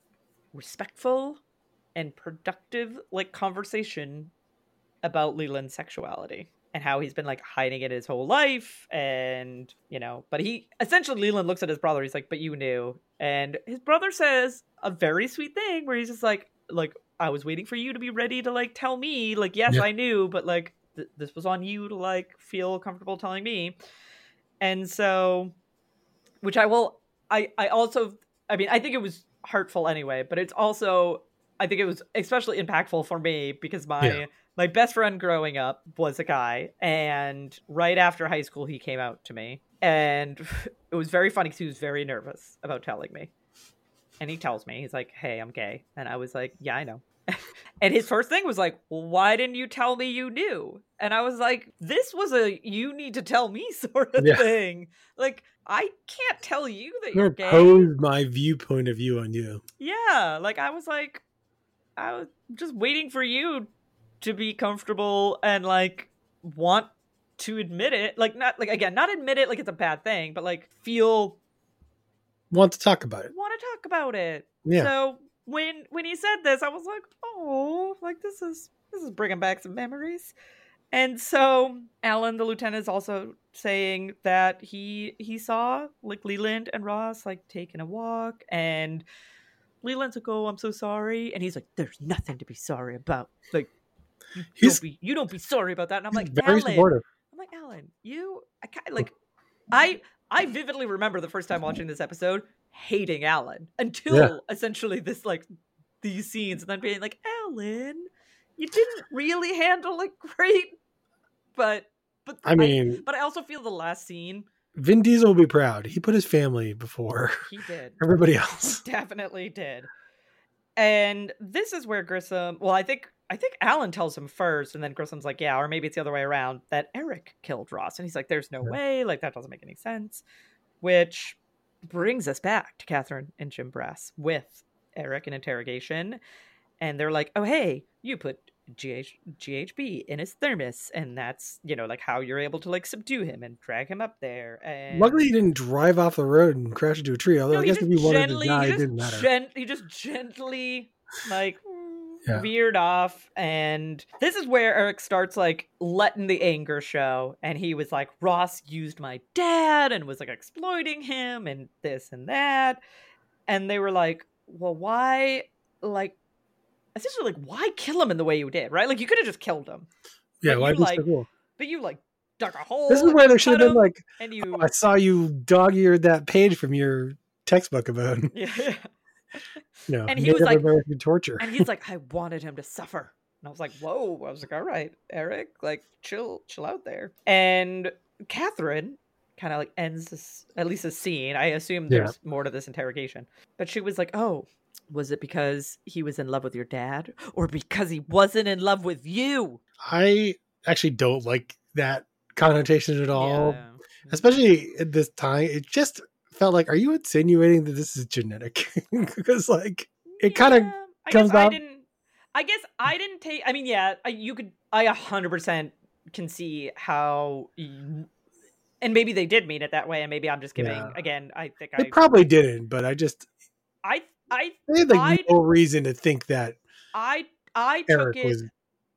respectful and productive like conversation about Leland's sexuality and how he's been like hiding it his whole life. And, you know, but he essentially, Leland looks at his brother. He's like, but you knew. And his brother says a very sweet thing where he's just like, like, I was waiting for you to be ready to like tell me, like, yes, yeah. I knew, but like th- this was on you to like feel comfortable telling me. And so, which I will, I, I also, I mean, I think it was hurtful anyway, but it's also, I think it was especially impactful for me because my, yeah. my best friend growing up was a guy, and right after high school, he came out to me, and it was very funny because he was very nervous about telling me. And he tells me, he's like, hey, I'm gay. And I was like, yeah, I know. And his first thing was like, well, why didn't you tell me you knew? And I was like, this was a you need to tell me sort of yeah. thing. Like, I can't tell you that you're gay. Impose my viewpoint of view on you. Yeah. Like, I was like, I was just waiting for you to be comfortable and like want to admit it. Like, not like, again, not admit it like it's a bad thing, but like feel. Want to talk about it. Want to talk about it. Yeah. So when when he said this, I was like, oh, like this is this is bringing back some memories. And so Alan, the lieutenant, is also saying that he he saw like Leland and Ross like taking a walk, and Leland's like, oh, I'm so sorry, and he's like, there's nothing to be sorry about. Like, you he's, don't be you don't be sorry about that. And I'm like, very Alan, supportive. I'm like, Alan, you, I kind like, I. I vividly remember the first time watching this episode hating Alan until yeah. essentially this like these scenes, and then being like, Alan, you didn't really handle it great, but but I mean, I, but I also feel the last scene. Vin Diesel will be proud. He put his family before he did. Everybody else. He definitely did. And this is where Grissom. Well, I think. I think Alan tells him first, and then Grissom's like, yeah, or maybe it's the other way around, that Eric killed Ross. And he's like, there's no yeah. way, like, that doesn't make any sense. Which brings us back to Catherine and Jim Brass with Eric in interrogation. And they're like, oh, hey, you put G H- G H B in his thermos, and that's, you know, like, how you're able to, like, subdue him and drag him up there. And luckily he didn't drive off the road and crash into a tree, although no, I guess if he wanted to die, it didn't matter. Gen- he just gently, like... Yeah. veered off, and this is where Eric starts like letting the anger show, and he was like, Ross used my dad and was like exploiting him and this and that, and they were like, well, why, like, essentially, like, why kill him in the way you did, right? Like, you could have just killed him. Yeah, but why you, be like, so cool? But you like dug a hole. This is where there should have been like, and you... oh, I saw you dog-eared that page from your textbook about him. Yeah, yeah. No, and he was like, American torture. And he's like, I wanted him to suffer. And I was like, whoa. I was like, all right, Eric, like, chill, chill out there. And Catherine kind of like ends this, at least a scene. I assume there's yeah. more to this interrogation. But she was like, oh, was it because he was in love with your dad, or because he wasn't in love with you? I actually don't like that connotation at all, yeah. especially at this time. It just felt like, are you insinuating that this is genetic? Because like it kind of yeah, comes I out. Didn't, I guess I didn't take. I mean, yeah, I, you could. I a hundred percent can see how, you, and maybe they did mean it that way, and maybe I'm just giving. Yeah. Again, I think they I probably didn't, but I just. I I they had like I, no reason to think that. I I Eric took it. Was...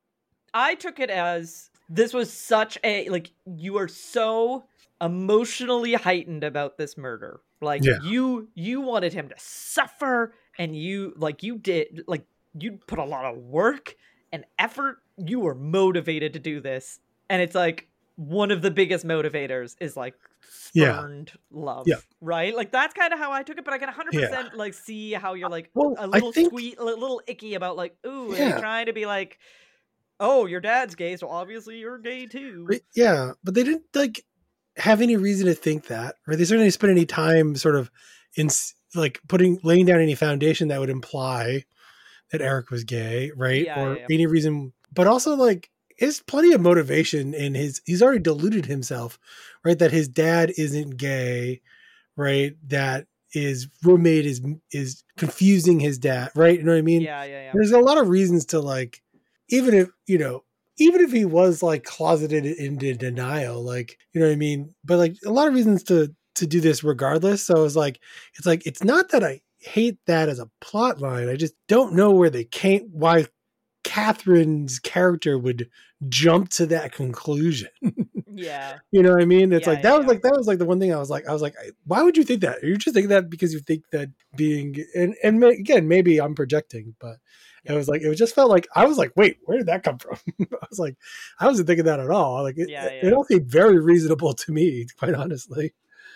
I took it as this was such a like you are so. emotionally heightened about this murder. Like yeah. you you wanted him to suffer, and you like you did like you put a lot of work and effort. You were motivated to do this, and it's like one of the biggest motivators is like spurned yeah. love, yeah. right? Like that's kind of how I took it, but I can one hundred percent yeah. like see how you're like well, a little think... sweet, a little icky about like, ooh, yeah. and trying to be like, oh, your dad's gay, so obviously you're gay too. But, yeah, but they didn't like have any reason to think that, right? They certainly spent any time sort of in like putting, laying down any foundation that would imply that Eric was gay, right? Yeah, or yeah, yeah. any reason, but also like there's plenty of motivation in his, he's already deluded himself, right? That his dad isn't gay, right? That his roommate is, is confusing his dad, right? You know what I mean? Yeah, yeah, yeah. There's a lot of reasons to like, even if, you know, even if he was like closeted into denial, like, you know what I mean? But like a lot of reasons to, to do this regardless. So it's like, it's like, it's not that I hate that as a plot line. I just don't know where they came, why Catherine's character would jump to that conclusion. Yeah. You know what I mean? It's Yeah, like, that yeah, was yeah. like, that was like the one thing I was like, I was like, why would you think that? You just think that because you think that being, and, and may, again, maybe I'm projecting, but it was like, it just felt like, I was like, wait, where did that come from? I was like, I wasn't thinking that at all. Like it, Yeah, it, yeah. it all seemed very reasonable to me, quite honestly.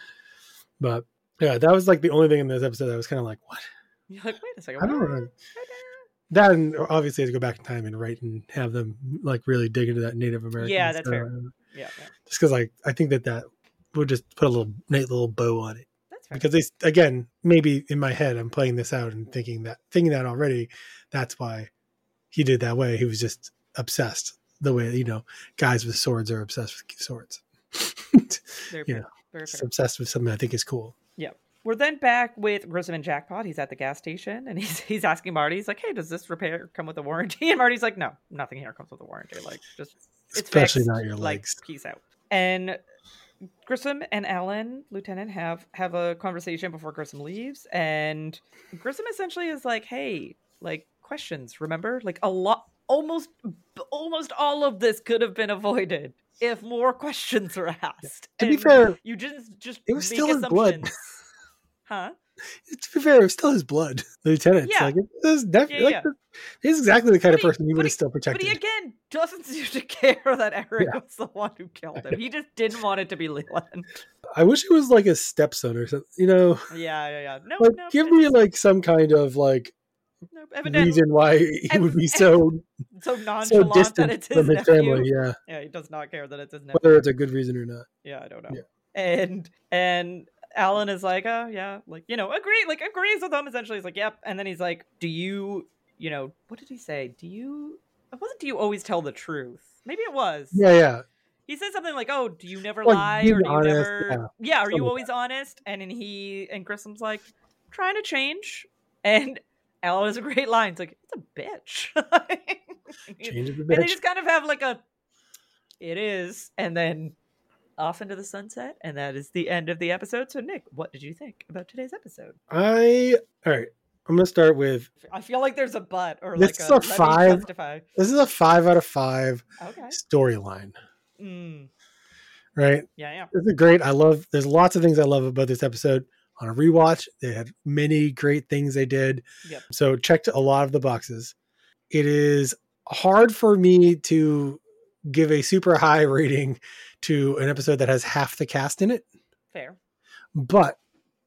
But yeah, that was like the only thing in this episode that I was kind of like, what? You're like, wait a second. I don't what? know. That, and obviously I had to go back in time and write and have them like really dig into that Native American. Yeah, that's stuff. fair. Yeah, yeah. Just because like I think that that would just put a little neat little bow on it. That's fair. Because they again, maybe in my head I'm playing this out and thinking that thinking that already. That's why he did that way. He was just obsessed the way, you know, guys with swords are obsessed with swords. Very you fair. know, Very just fair. obsessed with something I think is cool. Yeah. We're then back with Grissom and Jackpot. He's at the gas station and he's he's asking Marty, he's like, hey, does this repair come with a warranty? And Marty's like, no, nothing here comes with a warranty. Like, just, it's Especially fixed. not your Like, legs. peace out. And Grissom and Alan, Lieutenant, have have a conversation before Grissom leaves. And Grissom essentially is like, hey, like, questions, remember? Like, a lot, almost, almost all of this could have been avoided if more questions were asked. To be And fair, you didn't just it was make still his blood. assumptions. Huh? To be fair, it was still his blood. The lieutenant. Yeah. Like, it was definitely, Yeah, like, yeah. he's exactly the kind But of he- person you but would he- have still But protected. he again doesn't seem to care that Eric Yeah. was the one who killed him. He just didn't want it to be Leland. I wish it was like his stepson or something. You know, Yeah, yeah, yeah. No, like no. give me like some kind of like no, evidently reason why he would be so so so nonchalant that distant it's his from his nephew. family. Yeah, Yeah, he does not care that it's his nephew. whether it's a good reason or not. Yeah, I don't know. Yeah. And and Alan is like, oh yeah, like, you know, agree, like agrees with him. Essentially, he's like, yep. And then he's like, do you, you know, what did he say? Do you? It wasn't. Do you always tell the truth? Maybe it was. Yeah, yeah. He said something like, "Oh, do you never Like, lie, being or do you honest, never? yeah. Yeah, are you Something always honest?" And then he and Grissom's like, "Trying to change." And Alan has a great line. It's like, "It's a bitch." Changes the And they bitch. just kind of have like a, "It is," and then off into the sunset, and that is the end of the episode. So, Nick, what did you think about today's episode? I all right. I'm gonna start with I feel like there's a but or This like is a, a let me five. justify. this is a five out of five Okay. storyline. Mm, Right. yeah, yeah. It's a great. I love. There's lots of things I love about this episode. On a rewatch, they had many great things they did. Yep. So checked a lot of the boxes. It is hard for me to give a super high rating to an episode that has half the cast in it. Fair. But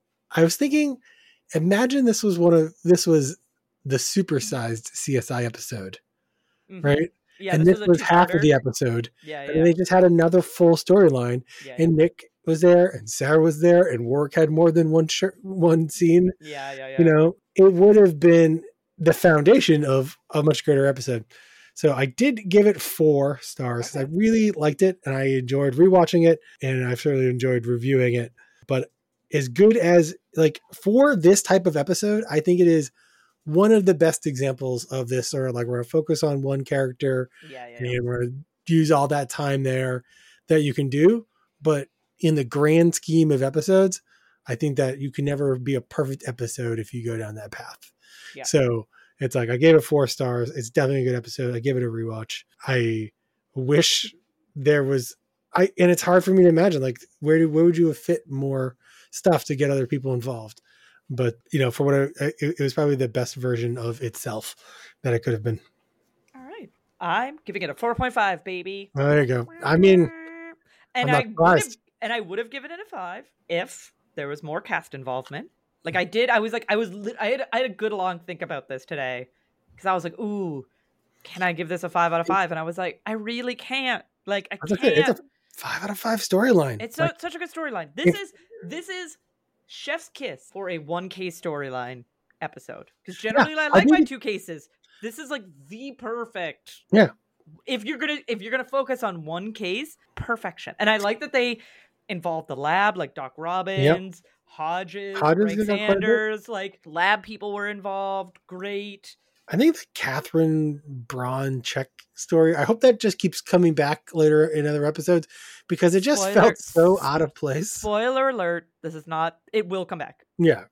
I was thinking, imagine this was one of this was the supersized C S I episode, Mhm. right? Yeah, and this a was half of two-parter. the episode. Yeah, And yeah. they just had another full storyline. yeah, And Nick was there, and Sarah was there, and Warwick had more than one sh- one scene. yeah, yeah, yeah. You know, it would have been the foundation of a much greater episode. So I did give it four stars. Okay. I really liked it, and I enjoyed rewatching it, and I've certainly enjoyed reviewing it. But as good as like for this type of episode, I think it is one of the best examples of this. Or like we're gonna focus on one character, yeah, yeah, and yeah. we're gonna use all that time there that you can do. But in the grand scheme of episodes, I think that you can never be a perfect episode if you go down that path. Yeah. So it's like I gave it four stars. It's definitely a good episode. I give it a rewatch. I wish there was I and it's hard for me to imagine like where do where would you have fit more stuff to get other people involved. But you know, for what I, it, it was probably the best version of itself that it could have been. All right. I'm giving it a four point five, baby. Oh, there you go. I mean, and I'm not I would have, surprised. and I would have given it a five if there was more cast involvement. Like I did, I was like, I was, lit- I had, I had a good long think about this today because I was like, ooh, can I give this a five out of five? And I was like, I really can't. Like, I It's a, can't. it's a five out of five storyline. It's so, Like, such a good storyline. This if- is this is Chef's Kiss for a one case storyline episode. Because generally I I like my think- two cases. This is like the perfect. Yeah. If you're gonna if you're gonna focus on one case, perfection. And I like that they involved the lab, like Doc Robbins, Hodges, Hodges Greg did that quite a bit. Sanders, like lab people were involved. Great. I think the Catherine Braun check story, I hope that just keeps coming back later in other episodes because it just Spoiler- felt so out of place. Spoiler alert, this is not it will come back. Yeah, good.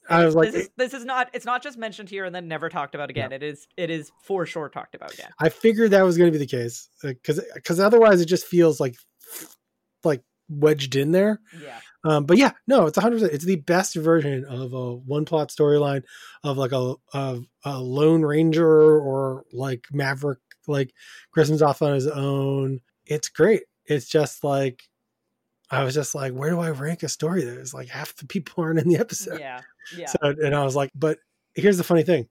I was like, this is, this is not, it's not just mentioned here and then never talked about again. Yeah. It is, it is for sure talked about again. I figured that was going to be the case because, because otherwise it just feels like, like wedged in there. Yeah. Um, but yeah, no, it's a hundred percent. It's the best version of a one plot storyline of like a, of a Lone Ranger or like Maverick, like Grissom's off on his own. It's great. It's just like, I was just like, where do I rank a story? There's like half the people aren't in the episode. Yeah. Yeah. So, and I was like, but here's the funny thing.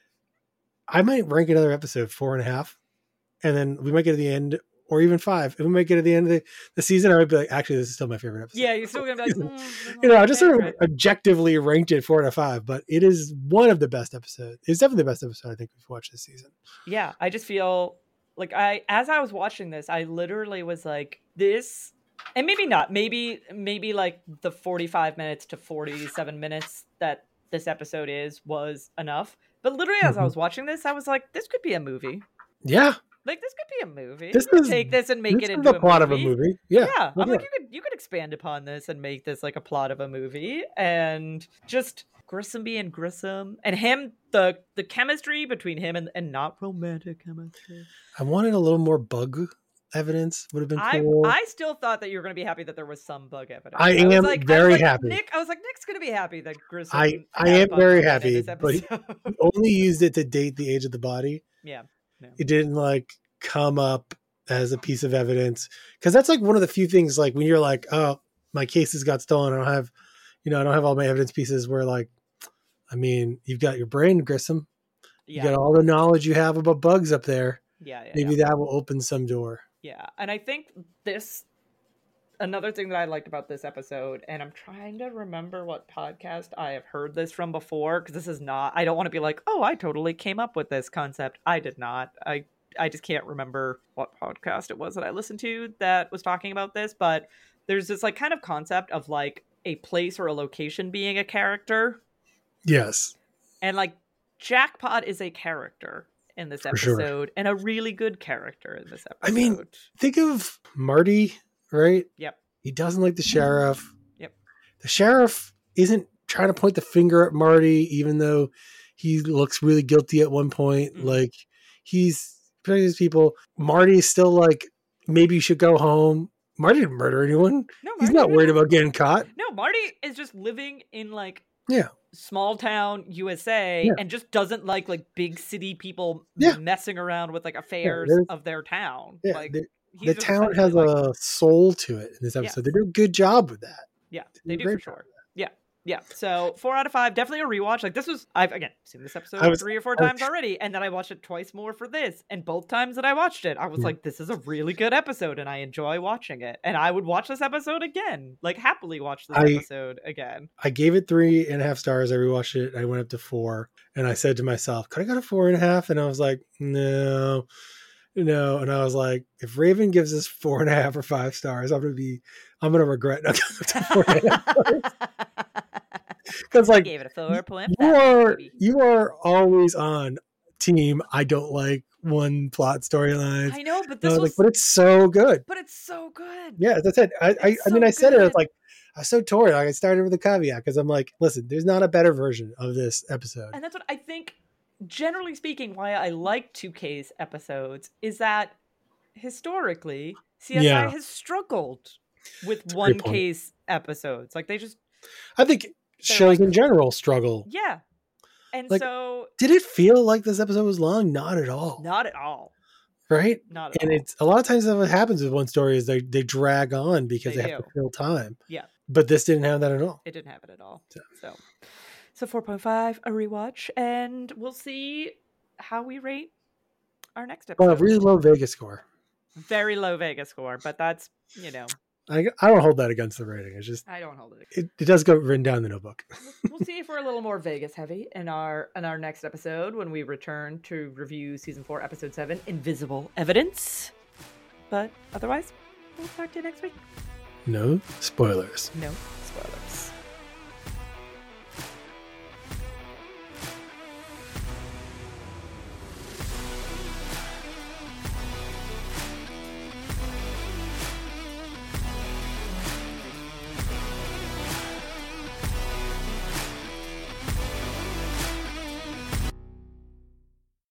I might rank another episode four and a half, and then we might get to the end, or even five. If we might get to the end of the, the season, I would be like, actually, this is still my favorite episode. Yeah, you're still gonna be like, mm, you know, I just sort of favorite. objectively ranked it four out of five, but it is one of the best episodes. It's definitely the best episode I think we've watched this season. Yeah, I just feel like I, as I was watching this, I literally was like, this, and maybe not, maybe, maybe like the forty-five minutes to forty-seven minutes that this episode is was enough. But literally, as I was watching this, I was like, this could be a movie. Yeah. Like, this could be a movie. This You could is- take this and make This it is into the a plot movie. of a movie. Yeah. Yeah, I'm look like, at you could you could expand upon this and make this like a plot of a movie, and just Grissom being Grissom, and him, the the chemistry between him and, and not romantic chemistry. I wanted a little more bug evidence. Would have been I cool. I still thought that you were going to be happy that there was some bug evidence. I was am like, I was very like, happy. Nick, I was like, Nick's going to be happy that Grissom. I- I had am bug very evidence in happy, this but- episode. Only used it to date the age of the body. yeah. No. It didn't like come up as a piece of evidence, because that's like one of the few things like when you're like, oh, my cases got stolen, I don't have, you know, I don't have all my evidence pieces, where like, I mean, you've got your brain, Grissom, you Yeah. got all the knowledge you have about bugs up there. Yeah. Yeah. Maybe yeah. that will open some door. Yeah, and I think this, another thing that I liked about this episode, and I'm trying to remember what podcast I have heard this from before, because this is not, I don't want to be like, oh, I totally came up with this concept. I did not. I I just can't remember what podcast it was that I listened to that was talking about this, but there's this like kind of concept of like a place or a location being a character, Yes. and like Jackpot is a character in this For sure. episode, and a really good character in this episode. I mean, think of Marty, right? Yep. He doesn't like the sheriff. Yep. The sheriff isn't trying to point the finger at Marty, even though he looks really guilty at one point. Mhm. Like, he's protecting his people. Marty is still like, maybe you should go home. Marty didn't murder anyone. No, He's Marty not didn't. worried about getting caught. No, Marty is just living in like Yeah. small town U S A, Yeah. and just doesn't like like big city people Yeah. messing around with like affairs there's- of their town. Yeah. Like the he's the just town has essentially, like- a soul to it in this episode. They do a good job with that. yeah, they they do do a for great job sure. Yeah, yeah. So four out of five, definitely a rewatch. Like this was, I've again seen this episode I was- three or four I was- times already, and then I watched it twice more for this. And both times that I watched it, I was Yeah. like, this is a really good episode, and I enjoy watching it. And I would watch this episode again, like happily watch this I- episode again. I gave it three and a half stars. I rewatched it. I went up to four, and I said to myself, "Could I go to four and a half?" And I was like, "No, no." And I was like, "If Raven gives us four and a half or five stars, I'm gonna be, I'm gonna regret not going to four and a half stars." Because I like gave it a four point you five. are, baby. you are always on team. I don't like one plot storylines. I know, but No, this like, was, but it's so good. but it's so good. Yeah, that's it. I, I, It's I mean, so I said it. I was good. like, I was so torn. Like, I started with a caveat because I'm like, listen, there's not a better version of this episode. And that's what I think, generally speaking, why I like two K's episodes is that historically, C S I Yeah. has struggled with a great one point. case episodes. Like they just, I think shows in general struggle. yeah. And Like- so, Did it feel like this episode was long? Not at all. not at all. Right? Not at And all. it's a lot of times what happens with one story is they, they drag on because They they, have do. to fill time. Yeah. But this didn't have that at all. It didn't have it at all. So- So, so four point five, a rewatch, and we'll see how we rate our next Well, episode. a really low Vegas score. Very low Vegas score, but that's, you know, I, I don't hold that against the rating. It's just, I don't hold it. it, it does go written down in the notebook. We'll see if we're a little more Vegas heavy in our in our next episode when we return to review season four, episode seven, Invisible Evidence. But otherwise, we'll talk to you next week. No spoilers. No spoilers.